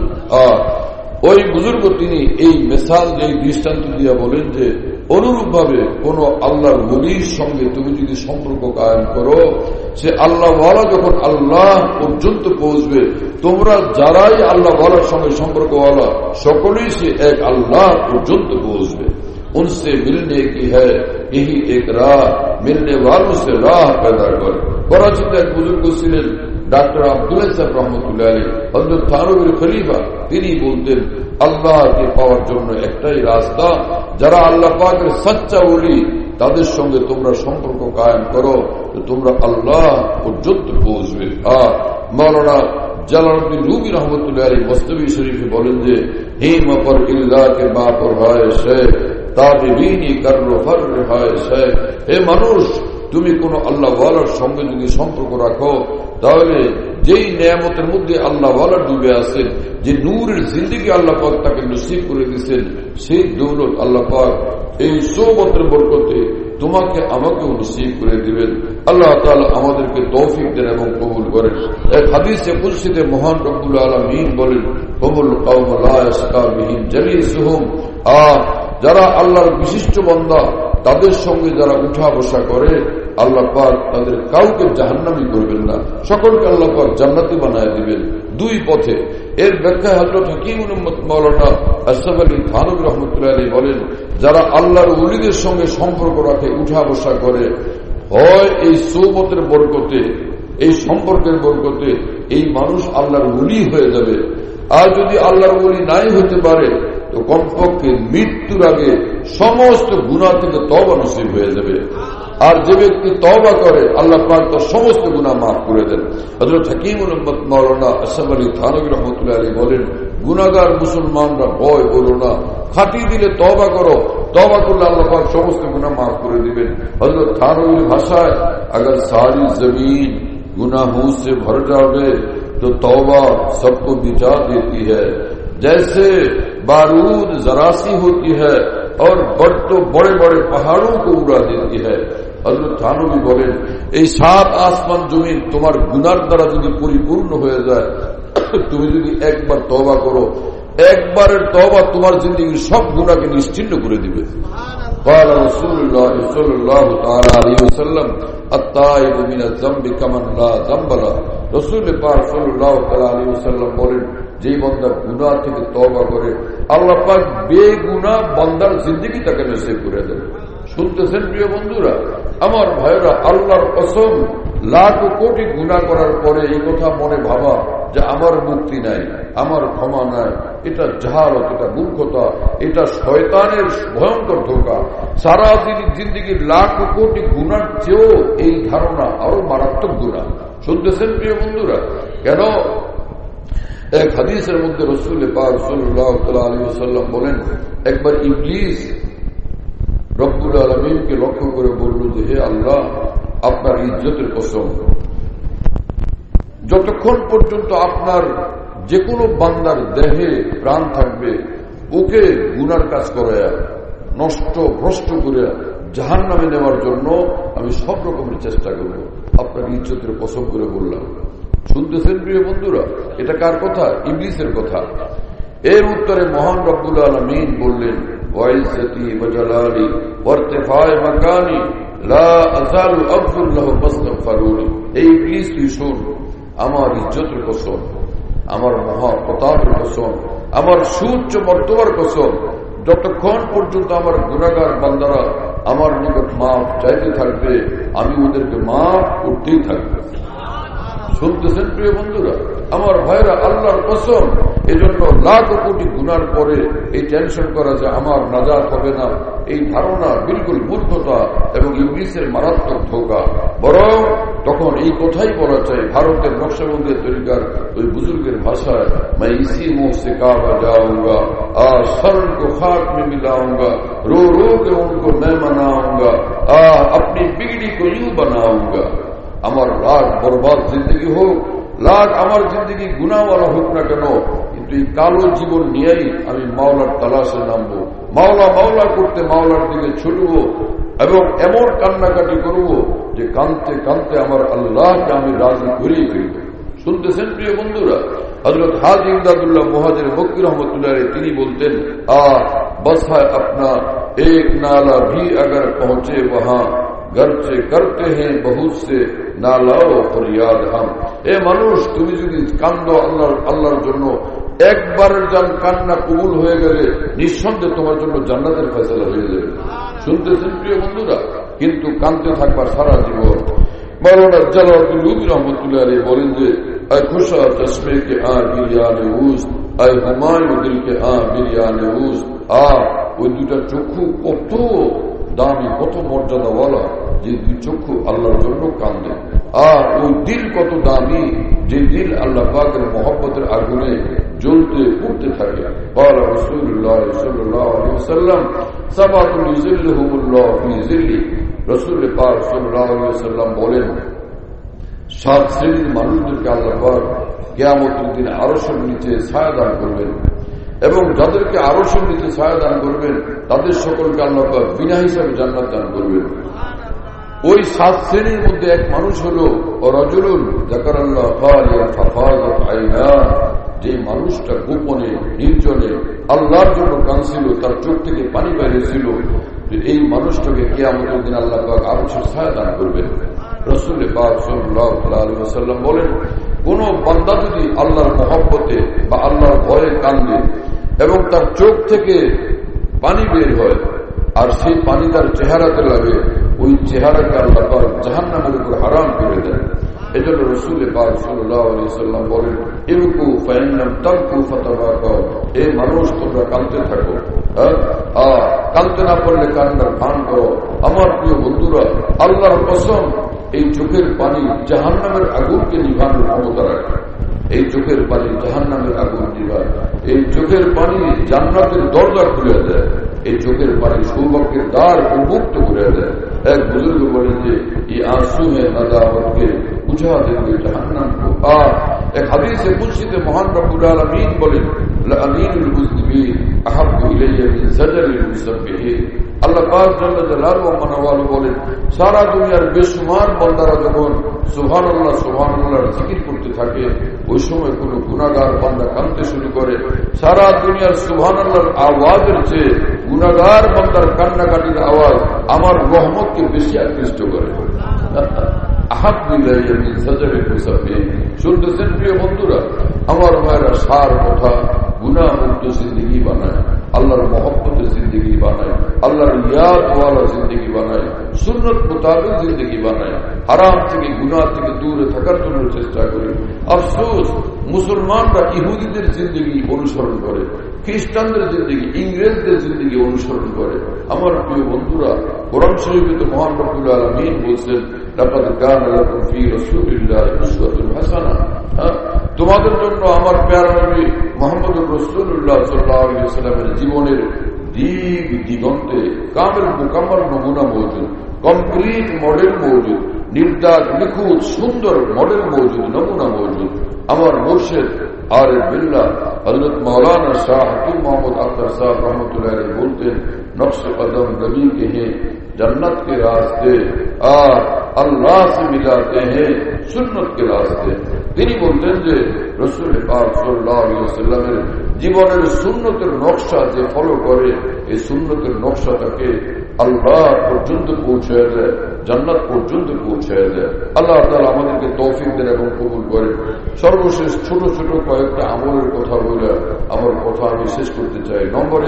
ওই বুজুর্গ তিনি এই মিসাল, যে দৃষ্টান্ত দিয়ে বলেন যে অনুরূপ ভাবে কোন আল্লাহর ওলির সঙ্গে তুমি যদি সম্পর্ক কায়েম করো, সে আল্লাহ ওয়ালা যখন আল্লাহ পর্যন্ত পৌঁছবে, তোমরা যারাই আল্লাহ ওয়ালার সঙ্গে সম্পর্ক ওয়ালা সকলেই সে এক আল্লাহ পর্যন্ত পৌঁছবে। উনসে মিলনে কি হ্যায় यही एक राह, मिलने वालों से राह पैदा कर। করাচিতে এক বুজুর্গ ছিলেন ডাক্তার আব্দুল্লাহ সাহেব রহমতুল্লাহ আলাইহি, হযরত থানভীর খলিফা, তিনি বলতেন, আল্লাহকে পাওয়ার জন্য একটাই রাস্তা, যারা আল্লাহ পাকের সচ্চা ওলি তাদের সঙ্গে তোমরা সম্পর্ক কায়েম করো, তোমরা আল্লাহ পর্যন্ত পৌঁছবে। মাওলানা জালালউদ্দিন রুমি রহমতুল্লাহ আলাইহি মস্তবি শরীফে বলেন যে, হিম পর ইল্লাহ কে বাপর হয় শেখ তাবিবিনী করো ফর হয় শেখ। হে মানুষ, তুমি কোন আল্লাহ ওয়ালার সঙ্গে যদি সম্পর্ক রাখো, তাহলে যেই নিয়ামতের মধ্যে আল্লাহ ওয়ালা ডুবে আছেন, যে নূরের জিন্দেগি আল্লাহ পাক তাকে নসিব করে দিয়েছেন, সেই দৌলত আল্লাহ পাক এই সোহবতের বরকতে তোমাকে আমাকেও নসিব করে দিবেন। আল্লাহ তাআলা আমাদেরকে তৌফিক দেন এবং কবুল করেন। এক হাদিসে কুদসিতে মহান রব্বুল আলামিন বলেন, হুমুল কওম লা ইয়াসকা বিহিম জালিসুহুম। যারা আল্লাহর বিশিষ্ট বান্দা, তাদের সঙ্গে যারা উঠা বসা করে, আল্লাহ পাক তাদের কাউকে জাহান্নামী করবেন না, সকলকে আল্লাহ পাক জান্নাতি বানায় দিবেন। 2 পথে। এর ব্যাখ্যা হযরত হাকিমুল উম্মত মাওলানা আশরাফ আলী থানভী রাহমাতুল্লাহ আলাইহি বলেন, যারা আল্লাহর ওলিদের সঙ্গে সম্পর্ক রাখে, উঠা বসা করে, হয় এই সোহবতের বরকতে, এই সম্পর্কের বরকতে এই মানুষ আল্লাহর ওলি হয়ে যাবে। আর যদি আল্লাহর ওলি নাই হতে পারে, তো কমপক্ষে মৃত্যুর আগে সমস্ত গুনাহ থেকে তওবা নসিব হয়ে যাবে। আর যে ব্যক্তি তওবা করে, আল্লাহ পাক তার সমস্ত গুনাহ মাফ করে দেন। হযরত হাকিমুল উম্মত মাওলানা আশরাফ আলী থানভী রাহমাতুল্লাহ আলাইহি বলেন, গুনাহগার মুসলমানরা ভয় করো না, খাঁটি দিলে তওবা করো, তওবা করলে আল্লাহ পাক সমস্ত গুনাহ মাফ করে দিবেন। হযরত থানভীর ভাষায়, अगर सारी जमीन गुनाहों से भर जावे तो तौबा सबको बिजा देती है, जैसे बारूद जरासी होती है और तो बड़े बड़े पहाड़ों को उड़ा देती है। হযরত থানভী বলেন, এই 7 আসমান জমিন তোমার গুনার দ্বারা যদি পরিপূর্ণ হয়ে যায়, তুমি যদি একবার তওবা করো, একবারের তওবা তোমার জিন্দেগীর সব গুনাহকে নিশ্চিহ্ন করে দিবে। قال رسول الله صلى الله تعالى عليه وسلم التائب من الذنب كمن لا ذنب له। রাসূল পাক সাল্লাল্লাহু তাআলা আলাইহি ওয়াসাল্লাম বলেন, যে বান্দা গুনাহ থেকে তওবা করে, আল্লাহ পাক বেগুনাহ বান্দার জিন্দেগি তাকে নসিব করে দেন। শুনতেছেন প্রিয় বন্ধুরা? আমার ভাইরা, আল্লাহর কসম, লাখ কোটি গুনাহ করার পরে এই কথা মনে ভাবা যে আমার মুক্তি নাই, আমার ক্ষমা নাই, এটা জাহালত, এটা মূর্খতা, এটা শয়তানের ভয়ঙ্কর ধোঁকা। সারা জিন্দেগির লাখ কোটি গুনার চেয়েও এই ধারণা আরো মারাত্মক গুনাহ। শুনতেছেন প্রিয় বন্ধুরা? কেন? এক হাদিসের মধ্যে রাসূল পাক সাল্লাল্লাহু আলাইহি ওয়াসাল্লাম বলেন, একবার ইবলিস রব্বুল আলামিনকে লক্ষ্য করে বলল যে, হে আল্লাহ, আপনার ইজ্জতের কসম, যতক্ষণ পর্যন্ত আপনার যে কোনো বান্দার দেহে প্রাণ থাকবে ওকে গুনার কাজ করে নষ্ট ভ্রষ্ট করে জাহান্নামে নেওয়ার জন্য আমি সব রকমের চেষ্টা করব। আপনার ইজ্জতের কসম করে বললাম। শুনতেছেন প্রিয় বন্ধুরা? এটা কার কথা? ইবলিসের কথা। এর উত্তরে মহান রব্বুল আলামিন বললেন, ওয়াইজ্জতি ওয়াজালালি ওয়ারতিফায়ে মাকানি লা আযালু আগফির লাহু ফাস্তাগফিরুনি। এই ইবলিস, তুই শোন, আমার ইজ্জতের কসম, আমার মহা প্রতাপের কসম, আমার সুউচ্চ মর্তবার কসম, যতক্ষণ পর্যন্ত আমার গুনাহগার বান্দারা আমার নিকট মাফ চাইতে থাকবে আমি ওদেরকে মাফ করতেই থাকবে। শুনতেছেন প্রিয় বন্ধুরা? আমার ভাইরা, আল্লাহর কসম, এজন্য লাখ কোটি গুনার পরে এই টেনশন করা যে আমার নাজাত হবে না, এই ধারণা বিলকুল মূর্খতা এবং ইবলিসের মারাত্মক ধোঁকা। বরং তখন এই কথাই বলা চাই, ভারতের নকশবন্দের তরিকার ওই বুজুর্গের ভাষায়, मैं इसी मुंह से काबा जाऊंगा और शर्म को खाक में मिलाऊंगा, रो रो के उनको मैं मनाऊंगा, अपनी बिगड़ी को यूं बनाऊंगा। আমার লাখ বরবাদ জিন্দগি হোক, লাখ আমার জিন্দগি গুনাহওয়ালা হোক না কেন, কিন্তু এই কালো জীবন নিয়েই আমি মাওলার তালাশে নামবো, মাওলা মাওলা করতে মাওলার দিকে ছুটবো এবং এমন কান্নাকাটি করবো যে কাঁদতে কাঁদতে আমার আল্লাহকে আমি রাজি করিয়ে ফেলব। শুনতেছেন প্রিয় বন্ধুরা? হযরত হাজী ইমদাদুল্লাহ মুহাজির মক্কি রহমতুল্লাহ তিনি বলতেন, बस है अपना एक नाला भी अगर पहुंचे वहां गर्चे करते हैं बहुत से नालाओ फरियाद हम। এ মানুষ, তুমি যদি কান্দো আল্লাহর জন্য, একবারের যান কান্না কবুল হয়ে গেলে নিঃসন্দেহে তোমার জন্য জান্নাতের ফয়সালা হয়ে যাবে। শুনতেছেন প্রিয় বন্ধুরা? কিন্তু কান্দতে থাকবার সারা জীবন। মাওলানা জালালউদ্দিন রুমি রহমতুল্লাহ আলাইহি বলেন যে, আয় খুশা চশমে কে আ বিরিয়ানে উজ, আয় হুমায়ুন দিল কে আ বিরিয়ানে উজ। ওই দুটা চক্ষু কত দামি, কত মর্যাদাওয়ালা, যে দুই চক্ষু আল্লাহর জন্য কান্দে। আর ওই দিল কত দামি, যে দিল আল্লাহ পাকের মহব্বতের আগুনে জ্বলতে পুড়তে থাকে। قال رسول الله صلى الله عليه وسلم سبعة يظلهم الله في ظله। রাসূল পাক সাল্লাল্লাহু আলাইহি ওয়াসাল্লাম বলেন, 7 শ্রেণীর মানুষদেরকে আল্লাহ পাক কিয়ামতের দিন আরশের নিচে ছায়া দান করবেন এবং যাদেরকে আরশের নিচে ছায়া দান করবেন তাদের সকলকে আল্লাহ পাক বিনা হিসাবে জান্নাত দান করবেন। ওই 7 শ্রেণীর মধ্যে এক মানুষ হলো রাজুলুন যাকারাল্লাহ খালিয়ান ফাফাযাত আইনা। যে মানুষটা গোপনে নির্জনে আল্লাহর জন্য কাঁদছিল, তার চোখ থেকে পানি বেরিয়েছিল, এই মানুষটাকে কিয়ামতের দিন আল্লাহ পাক আরশের ছায়া দান করবেন। রাসূল পাক সাল্লাল্লাহু আলাইহি ওয়াসাল্লাম বলেন, কোন বান্দা যদি আল্লাহর মহব্বতে বা আল্লাহর ভয়ে কান্দে এবং তার চোখ থেকে পানি বের হয় আর সেই পানি তার চেহারাতে লাগে, ওই চেহারাকে আল্লাহ পাক জাহান্নামের উপর হারাম করে দেন। এজন্য রাসূল পাক সাল্লাল্লাহু আলাইহি ওয়াসাল্লাম বলেন, ইরকু ফাইন্নাম তাবকু ফাতাবাকাউ। এই মানুষ, তোমরা কাঁদতে থাকো, কাঁদতে না পারলে কান্নার ভান করো। আমার প্রিয় বন্ধুরা, আল্লাহর কসম, এই চোখের পানি জাহান্নামের আগুনকে নিভানোর ক্ষমতা রাখে। এই চোখের পানি জাহান্নামের আগুন নিভায়। এই চোখের পানি জান্নাতের দরজা খুলে দেয়। এই চোখের পানি সৌভাগ্যের দ্বার উন্মুক্ত করে দেয়। এক বুজুর্গ বলেন যে, এই आंसू है नदामत के बुझा देंगे जहन्नम को। এক হাদিসে কুদসিতে মহান রব্বুল আলামিন বলেন, লাআমিনুল মুজনিবিন আহাব্বু ইলাইয়া মিন জাজারিল মুসাব্বিহিন। আল্লাহ পাক জাল্লা জালালুহু ওয়া মানাওয়ালু বলেন, সারা দুনিয়ার বেশুমার বান্দারা যখন সুবহানাল্লাহ সুবহানাল্লাহর জিকির করতে থাকে, ওই সময় কোন গুনাহগার বান্দা কাঁদতে শুরু করে, সারা দুনিয়ার সুবহানাল্লাহর আওয়াজের চেয়ে গুনাহগার বান্দার কান্নাকাটির আওয়াজ আমার রহমতকে বেশি আকৃষ্ট করে। আহাব্বু ইলাইয়া মিন জাজারিল মুসাব্বিহিন। শুনতেছেন প্রিয় বন্ধুরা? আমার ভাইরা, সার কথা, গুনাহ মুক্ত জিন্দেগি বানায়, আল্লাহর মহব্বতের জিন্দেগি বানায়, আল্লাহর ইয়াদওয়ালা জিন্দেগি বানায়, সুন্নত মোতাবেক জিন্দেগি বানায়, হারাম থেকে গুনাহ থেকে দূরে থাকার জন্য চেষ্টা করি। আফসোস, মুসলমানরা ইহুদিদের জিন্দেগি অনুসরণ করে, খ্রিস্টানদের জিন্দেগি, ইংরেজদের জিন্দেগি অনুসরণ করে। আমার প্রিয় বন্ধুরা, কোরআন শরীফে তো মহান রব্বুল আলামিন বলছেন, লাকাদ কানা লাকুম ফি রাসূলিল্লাহি উসওয়াতুন হাসানাহ। তোমাদের জন্য আমার প্যারা নবী মুহাম্মদুর রাসূলুল্লাহ সাল্লাল্লাহু আলাইহি ওয়াসাল্লামের জীবনের দিক দিগন্তে কামেল মুকাম্মাল নমুনা মৌজুদ, কমপ্লিট মডেল মৌজুদ, নির্দাগ নিখুঁত সুন্দর মডেল মৌজুদ, নমুনা মৌজুদ। আমার মুর্শিদ আরিফ বিল্লাহ হযরত मौलाना शाह हकीम मोहम्मद अख्तर साहब रहमतुल्लाह अलैह बोलते नक्श कदम नबी के हैं जन्नत के रास्ते और अल्लाह से मिलाते हैं सुन्नत के रास्ते। তিনি বলতেন যে রাসূল পাক সাল্লাল্লাহু আলাইহি ওয়াসাল্লামের জীবনের সুন্নতের নকশা যে ফলো করে, এই সুন্নতের নকশা তাকে আল্লাহ পর্যন্ত পৌঁছায় দেয়, জান্নাত পর্যন্ত পৌঁছায় দেয়। আল্লাহ তাআলা আমাদেরকে তৌফিক দেন এবং কবুল করেন। সর্বশেষ ছোট ছোট কয়েকটা আমলের কথা বলে আমার কথা আমি শেষ করতে চাই। নম্বর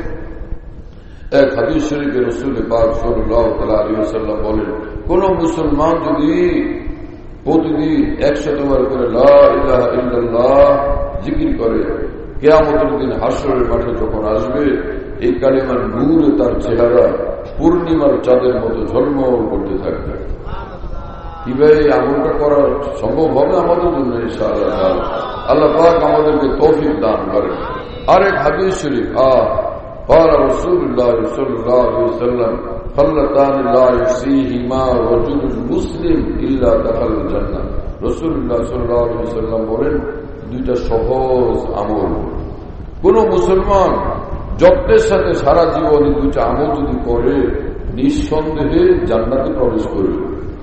এক হাদিস শরীফে রাসূল পাক সাল্লাল্লাহু আলাইহি ওয়াসাল্লাম বলেন, কোন মুসলমান যদি প্রতিদিন 100 বার করে লা ইলাহা ইল্লাল্লাহ জিকির করে, কিয়ামতের দিন হাসরের মাঠে যখন আসবে, এই কালিমার নূরে তার চেহারা পূর্ণিমার চাঁদের মতো ঝলমল করতে থাকবে। কিভাবে আমলটা করা সম্ভব হবে আমাদের জন্য ইনশাআল্লাহ। আল্লাহ পাক আমাদেরকে তৌফিক দান করেন। আরেক হাদিস শরীফ قال رسول الله صلى الله عليه وسلم خلتان لا يحصيهما رجل مسلم الا دخل الجنه। রাসূলুল্লাহ সাল্লাল্লাহু আলাইহি ওয়াসাল্লাম বলেন, দুইটা সহজ আমল কোন মুসলমান যত্নের সাথে সারা জীবন দুইটা আমল যদি করে, নিঃসন্দেহে জান্নাতে প্রবেশ করবে।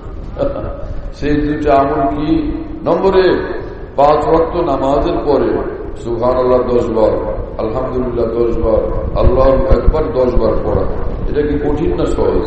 সেই দুইটা আমল কি? নম্বরে 5 ওয়াক্ত নামাজের পরে সুবহানাল্লাহ 10 বার, আলহামদুলিল্লাহ 10 বার, আল্লাহু আকবার 10 বার পড়া। এটা কি কঠিন না সহজ?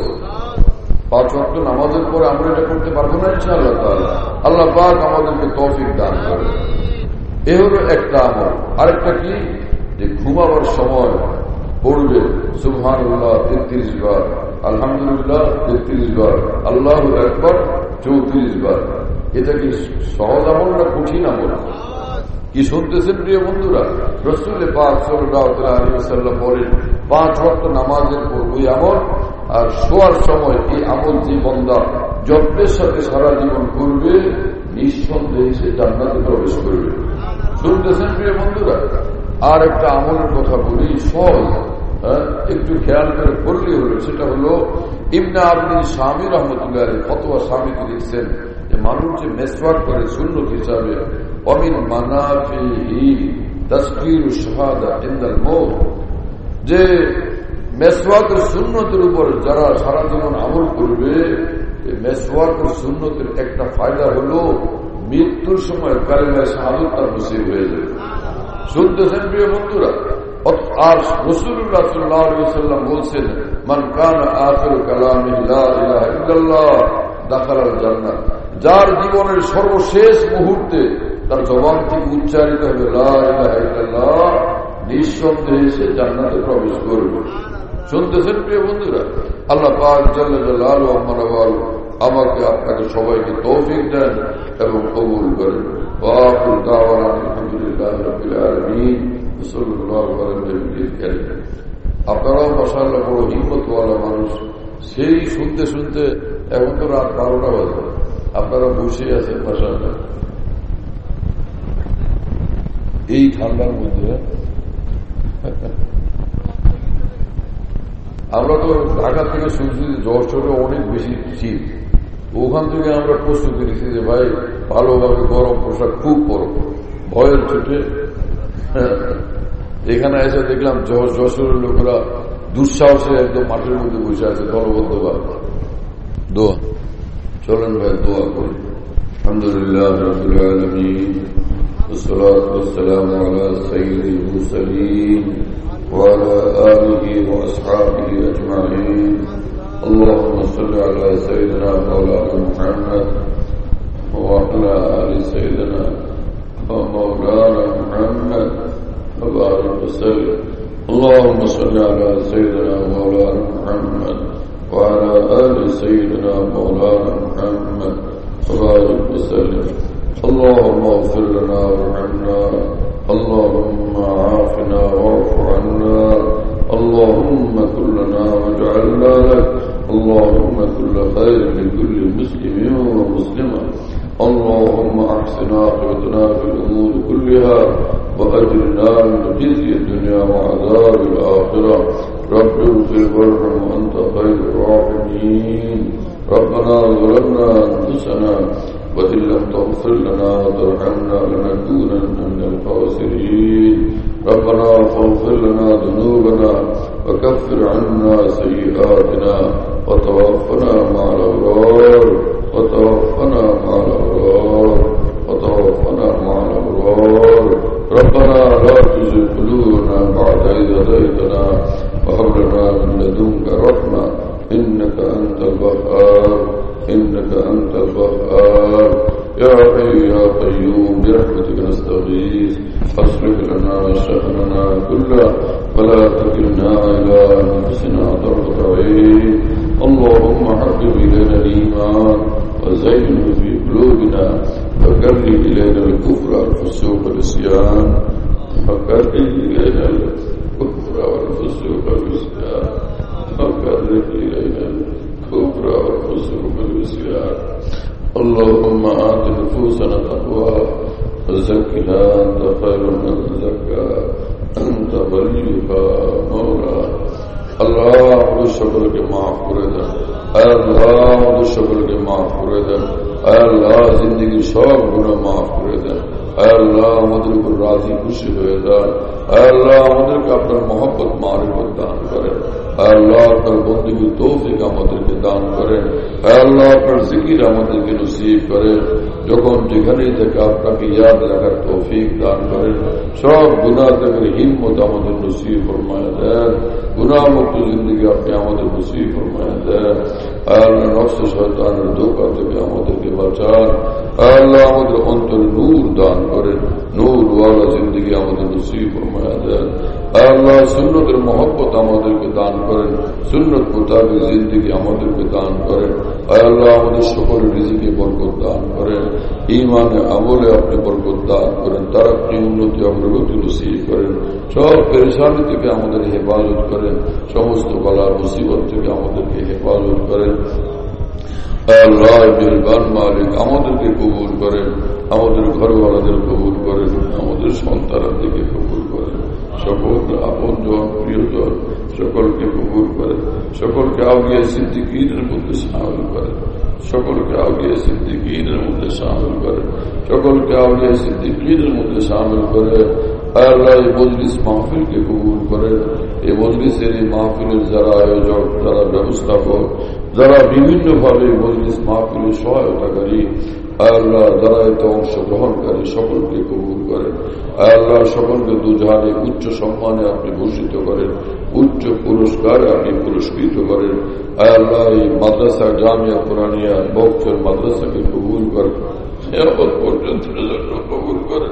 5 ওয়াক্ত নামাজের পরে আমরা এটা করতে পারবো না ইনশাআল্লাহ তাআলা। আল্লাহ পাক আমাদেরকে তৌফিক দান করেন। এ হলো একটা আমল। আরেকটা কি? যে ঘুমাবার সময় পড়বে সুবহানাল্লাহ 33 বার, আলহামদুলিল্লাহ 33 বার, আল্লাহু আকবার 34 বার। এটা কি সহজ আমল না কঠিন আমল? কি শুনতেছেন প্রিয় বন্ধুরা? রাসূল পাক সাল্লাল্লাহু আলাইহি ওয়াসাল্লাম বলেন, 5 ওয়াক্ত নামাজের পর ওই আমল আর শোয়ার সময় এই আমল যে বান্দা যত্নের সাথে সারা জীবন করবে, নিঃসন্দেহে সে জান্নাতে প্রবেশ করবে। শুনতেছেন প্রিয় বন্ধুরা? আর একটা আমলের কথা বলি, সহজ, একটু খেয়াল করে পড়লে হলো। সেটা হলো ইবনে আবদিন শামী রাহমাতুল্লাহ আলাইহি ফতোয়া শামীতে লিখছেন যে মানুষ যে মেসওয়াক করে সুন্নত হিসাবে, অমিন মানাফিহি তাসকিরুশ শাহাদা ইনদাল মউত, যে মেসওয়াকের সুন্নতের উপর যারা সারা জীবন আমল করবে, মেসওয়াকের সুন্নতের একটা ফায়দা হলো মৃত্যুর সময় কালিমা শাহাদাত তার নসিব হয়ে যাবে। শুনতেছেন প্রিয় বন্ধুরা? আর রাসূলুল্লাহ সাল্লাল্লাহু আলাইহি ওয়াসাল্লাম বলছেন, মান কানা আখিরু কালামিহি লা ইলাহা ইল্লাল্লাহ দাখালাল জান্নাহ, যার জীবনের সর্বশেষ মুহূর্তে তার জবান থেকে উচ্চারিত হবে লা ইলাহা ইল্লাল্লাহ, নিঃসন্দেহে সে জান্নাতে প্রবেশ করবে। শুনতেছেন প্রিয় বন্ধুরা? আল্লাহ পাক জাল্লা জালালুহু আমাকে আপনাকে সবাইকে তৌফিক দেন এবং কবুল করেন। ওয়া আখিরু দাওয়ানা আলহামদুলিল্লাহি রাব্বিল আলামিন। সাল্লাল্লাহু আলাইহি ওয়া সাল্লাম। আপনারাও মাশাআল্লাহ বড় হিম্মতওয়ালা মানুষ। সেই শুনতে শুনতে এখন তো রাত 12টা বাজে, আপনারা বসে আছেন মাশাআল্লাহ এই ঠান্ডার মধ্যে। আমরা তো ঢাকা থেকে শুনছি যশোরে অনেক বেশি শীত, ওখান থেকে আমরা প্রস্তুতি নিচ্ছি যে ভাই ভালোভাবে গরম পোশাক খুব পরব, ভয়ের ছুটে। এখানে এসে দেখলাম যশোরের লোকেরা দুঃসাহসে একদম মাঠের মধ্যে বসে আছে দলবদ্ধভাবে। দোয়া চলেন ভাই, দোয়া করি। আলহামদুলিল্লাহ রাব্বিল আলামিন, والصلاة والسلام على سيد المرسلين وعلى آله وأصحابه أجمعين. اللهم صل على سيدنا مولانا محمد وعلى آل سيدنا ومولانا محمد وبارك وسلم. اللهم صل على سيدنا مولانا محمد وعلى آل سيدنا مولانا محمد وبارك وسلم. اللهم اغفر لنا وارحمنا، اللهم عافنا واعف عنا، اللهم كن لنا واجعلنا لك، اللهم كل خير لكل مسلم ومسلمة، اللهم احسن عاقبتنا في الامور كلها واجرنا من خزي الدنيا وعذاب الاخره. رب اغفر وارحم وانت خير الراحمين. ربنا ظلمنا انفسنا وإن لم تغفر لنا وترحمنا لنكونن من الخاسرين. ربنا فاغفر لنا ذنوبنا وكفر عنا سيئاتنا وتوفنا مع الأبرار وتوفنا مع الأبرار وتوفنا مع الأبرار. ربنا لا تزغ قلوبنا بعد إذ هديتنا وهب لنا من لدنك رحمة إنك أنت الوهاب إنك أنت الوهاب. يا حي يا قيوم برحمتك نستغيث أصلح لنا شأننا كله ولا تكلنا إلى أنفسنا طرفة عين. اللهم حبب إلينا الإيمان وزينه في قلوبنا وكره إلينا الكفر والفسوق والعصيان وكره إلينا الكفر والفسوق والعصيان وكره إلينا الكفر والفسوق والعصيان. اللهم آت نفوسنا تقواها وزكها أنت خير من زكاها أنت وليها مولاها. اللہ مجھے شکر کے معاف کرے دے. اے اللہ مجھے شکر کے معاف کرے دے. اے اللہ زندگی سب گناہ معاف کرے دے. اے اللہ مدر کو راضی خوشی ہوئے دے. اے اللہ مدر کا اپنا محبت معرفت دان کرے. اے اللہ اپنا بندگی توفیق مدر کے دان کرے. اے اللہ اپنا ذکر مدر کے نصیب کرے. যখন যেখানেই থেকে আপনাকে ইয়াদ রাখার তৌফিক দান করেন. সব গুনাহ থেকে হিম্মত আমাদের নসিব ফরমায় দেন. গুনাহ মুক্ত জিন্দেগি আপনি আমাদের নসিব ফরমায় দেন. আল্লাহ নফস শয়তানের ধোঁকা থেকে আমাদেরকে বাঁচান. আল্লাহ আমাদের অন্তরে নূর দান করেন. নূর ওয়ালা জিন্দেগি আমাদের নসিব ফরমায় দেন. আল্লাহ সুন্নতের মহব্বত আমাদেরকে দান করেন. সুন্নত মোতাবেক জিন্দেগি আমাদেরকে দান করেন. আল্লাহ আমাদের সকলের রিজিকে বরকত দান করেন. ঈমানে আমলে আপনি বরকত দান করেন. তারাক্কি উন্নতি অগ্রগতি নসিব করেন. সব পেরেশানি থেকে আমাদের হেফাজত করেন. সমস্ত বালা মুসিবত থেকে আমাদেরকে হেফাজত করেন. আল্লাহ মেহেরবান মালিক আমাদেরকে কবুল করেন. আমাদের ঘরওয়ালাদের কবুল করেন. আমাদের সন্তানদেরকে কবুল করেন. সকল আপনজন প্রিয়জন সকলকে কবুল করেন. সকলকে আউলিয়া সিদ্দিকীনের মধ্যে শামিল করেন. সকলকে আউলিয়া সিদ্দিকীনের মধ্যে শামিল করেন. সকলকে আউলিয়া সিদ্দিকীনের মধ্যে শামিল করে আল্লাহ এই মজলিস মাহফিলকে কবুল করেন. এই মজলিসের এই মাহফিলের যারা আয়োজক, যারা ব্যবস্থাপক, যারা বিভিন্নভাবে মজলিস মাহফিলের সহায়তাকারী, আল্লাহ যারা এতে অংশগ্রহণকারী সকলকে কবুল করেন. আল্লাহ সকলকে দুজাহানে উচ্চ সম্মানে আপনি ভূষিত করেন. উচ্চ পুরস্কারে আপনি পুরস্কৃত করেন. আল্লাহ এই মাদ্রাসা জামিয়া কুরআনিয়া বক্সের মাদ্রাসাকে কবুল করেন. কিয়ামত পর্যন্ত জন্য কবুল করেন.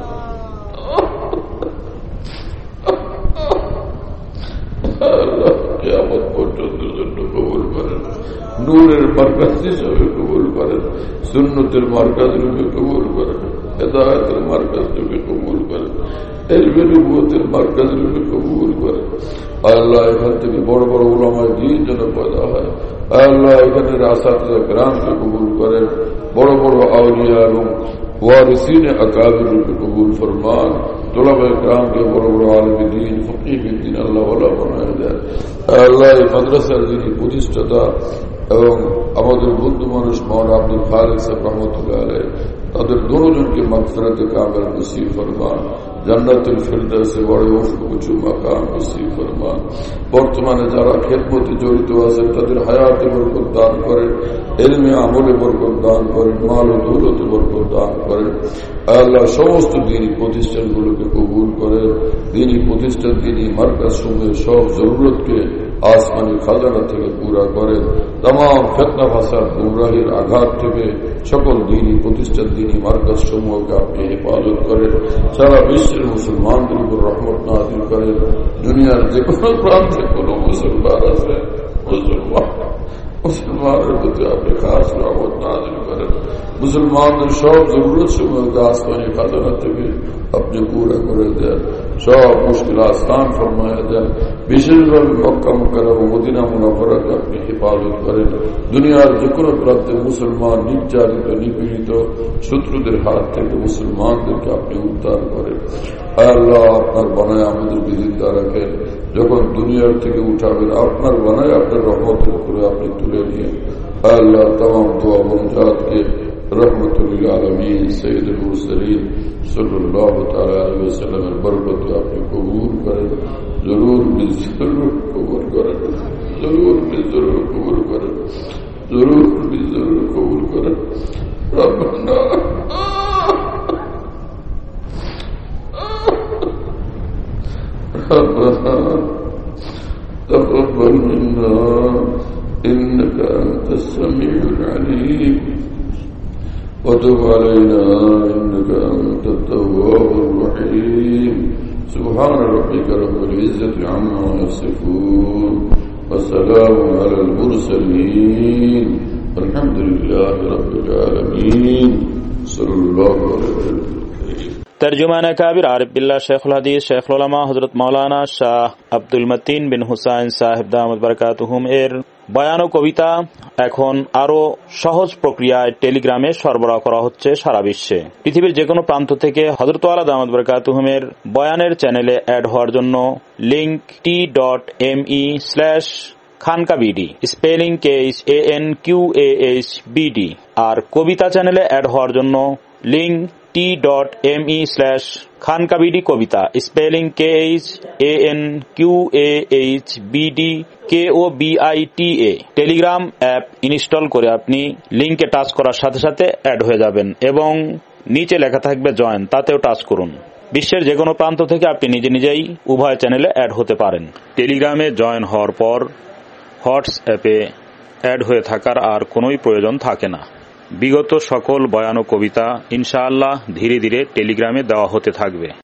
আল্লাহ কিয়ামত পর্যন্ত জন্য কবুল করেন. নূরের মার্কাজ হিসাবে কবুল করেন. সুন্নতের মার্কাজ রূপে কবুল করেন. হেদায়েতের মার্কাজ রূপে কবুল করেন. ইলমে নবুয়তের মার্কাজ রূপে কবুল করেন. আল্লাহ এখান থেকে বড় বড় উলামায়ে দ্বীন যেন পয়দা হয়. আল্লাহ এখানের আসাতিজা কিরামকে কবুল করেন. বড় বড় আউলিয়া এবং ওয়ারিসিনে আকাবির রূপে কবুল ফরমান. তোলাবায়ে কিরামকে বড় বড় আলেমে দ্বীন ফকিহ দ্বীন আল্লাহ ওয়ালা বানায় দেন. আল্লাহ এই মাদ্রাসার যিনি প্রতিষ্ঠাতা এবং আমাদের বন্ধু মানুষ মাওলানা আব্দুল খালেক সাহেব রহমতুল্লাহ আলাইহি, তাদের দুজনকে মাগফিরাতে কামিল নসিব ফরমান. জান্নাতুল ফিরদাউসে বড় উঁচু মাকাম নসিব ফরমান. বর্তমানে যারা খেদমতে জড়িত আছেন তাদের হায়াতে বরকত দান করেন. ইলমে আমলে বরকত দান করেন. মাল ও দৌলতে বরকত দান করেন. আল্লাহ সমস্ত দ্বীনি প্রতিষ্ঠানগুলোকে কবুল করেন. দ্বীনি প্রতিষ্ঠান দ্বীনি মার্কাজ সমূহের সব জরুরতকে আসমানি খাজানা থেকে পুরা করেন. तमाम ফিতনা ফাসাদ গুমরাহির আঘাত থেকে সকল দ্বীনি প্রতিষ্ঠান দ্বীনি মার্কাজ সমূহকে আপনি হেফাজত করেন. সারা বিশ্বের মুসলমানদের উপর রহমত নাযিল করেন. দুনিয়ার যে কোনো প্রান্তে কোনো মুসলমান আছে, মুসলমানের প্রতি আপনি খাস রহমত নাযিল করেন. মুসলমানদের সব জরুরত সমূহকে আসমানি খাজানা থেকে আপনি পুরা করে দেন. সব মুশকিল আসান ফরমায়া দেন। বিশেষভাবে মক্কা মুকাররম মদিনা মুনাওয়ারাকে আপনি হেফাজত করেন। দুনিয়ার যে কোনো প্রান্তে মুসলমান নির্যাতিত নিপীড়িত শত্রুদের হাত থেকে মুসলমানদেরকে আপনি উদ্ধার করেন। আল্লাহ আপনার বানায় আমাদের বিধিতা রাখেন, যখন দুনিয়ার থেকে উঠাবেন আপনার বানায় আপনার রহমতের করে আপনি তুলে নিয়ে আল্লাহ তাম দোয়া মঞ্জাতকে রহমতুল আলমিন সৈয়দুল মুরসালিন সাল্লাল্লাহু তাআলা আলাইহি ওয়াসাল্লামের বরকতে আপনি কবুল করেন। জরুর বিজরুর কবুল করেন, জরুর বিজরুর কবুল করেন, জরুর বিজরুর কবুল করেন। রব্বানা تقبل منا إنك أنت السميع العليم وتب علينا إنك أنت التواب الرحيم سبحان ربك رب العزة عما يصفون وسلام على المرسلين الحمد لله رب العالمين صلى الله عليه وسلم। তরজুমানে কাবির আরিফ বিল্লাহ শেখুল হাদিস শেখুল উলামা হযরত মাওলানা শাহ আব্দুল মতিন বিন হুসাইন সাহেব দামাত বারাকাতুহুম এর বয়ান ও কবিতা এখন আরো সহজ প্রক্রিয়ায় টেলিগ্রামে সরবরাহ করা হচ্ছে সারা বিশ্বে। পৃথিবীর যে কোনো প্রান্ত থেকে হযরত ওয়ালা দামাত বারাকাতুহুমের বয়ানের চ্যানেলে অ্যাড হওয়ার জন্য লিংক t.me/খানকাবিডি স্পেলিং KHANQAHBD আর কবিতা চ্যানেলে অ্যাড হওয়ার জন্য লিংক t.me/খানকাবিডি কবিতা spelling KHANQAHBD KOBITA। Telegram app install করে আপনি লিংকে টাচ করার সাথে সাথে অ্যাড হয়ে যাবেন এবং নিচে লেখা থাকবে জয়েন, তাতেও টাচ করুন। বিশ্বের যে কোনো প্রান্ত থেকে আপনি নিজে নিজেই উভয় চ্যানেলে অ্যাড হতে পারেন। টেলিগ্রামে জয়েন হওয়ার পর হোয়াটসঅ্যাপে অ্যাড হয়ে থাকার আর কোনোই প্রয়োজন থাকে না। বিগত সকল বয়ান ও কবিতা ইনশাআল্লাহ ধীরে ধীরে টেলিগ্রামে দেওয়া হতে থাকবে।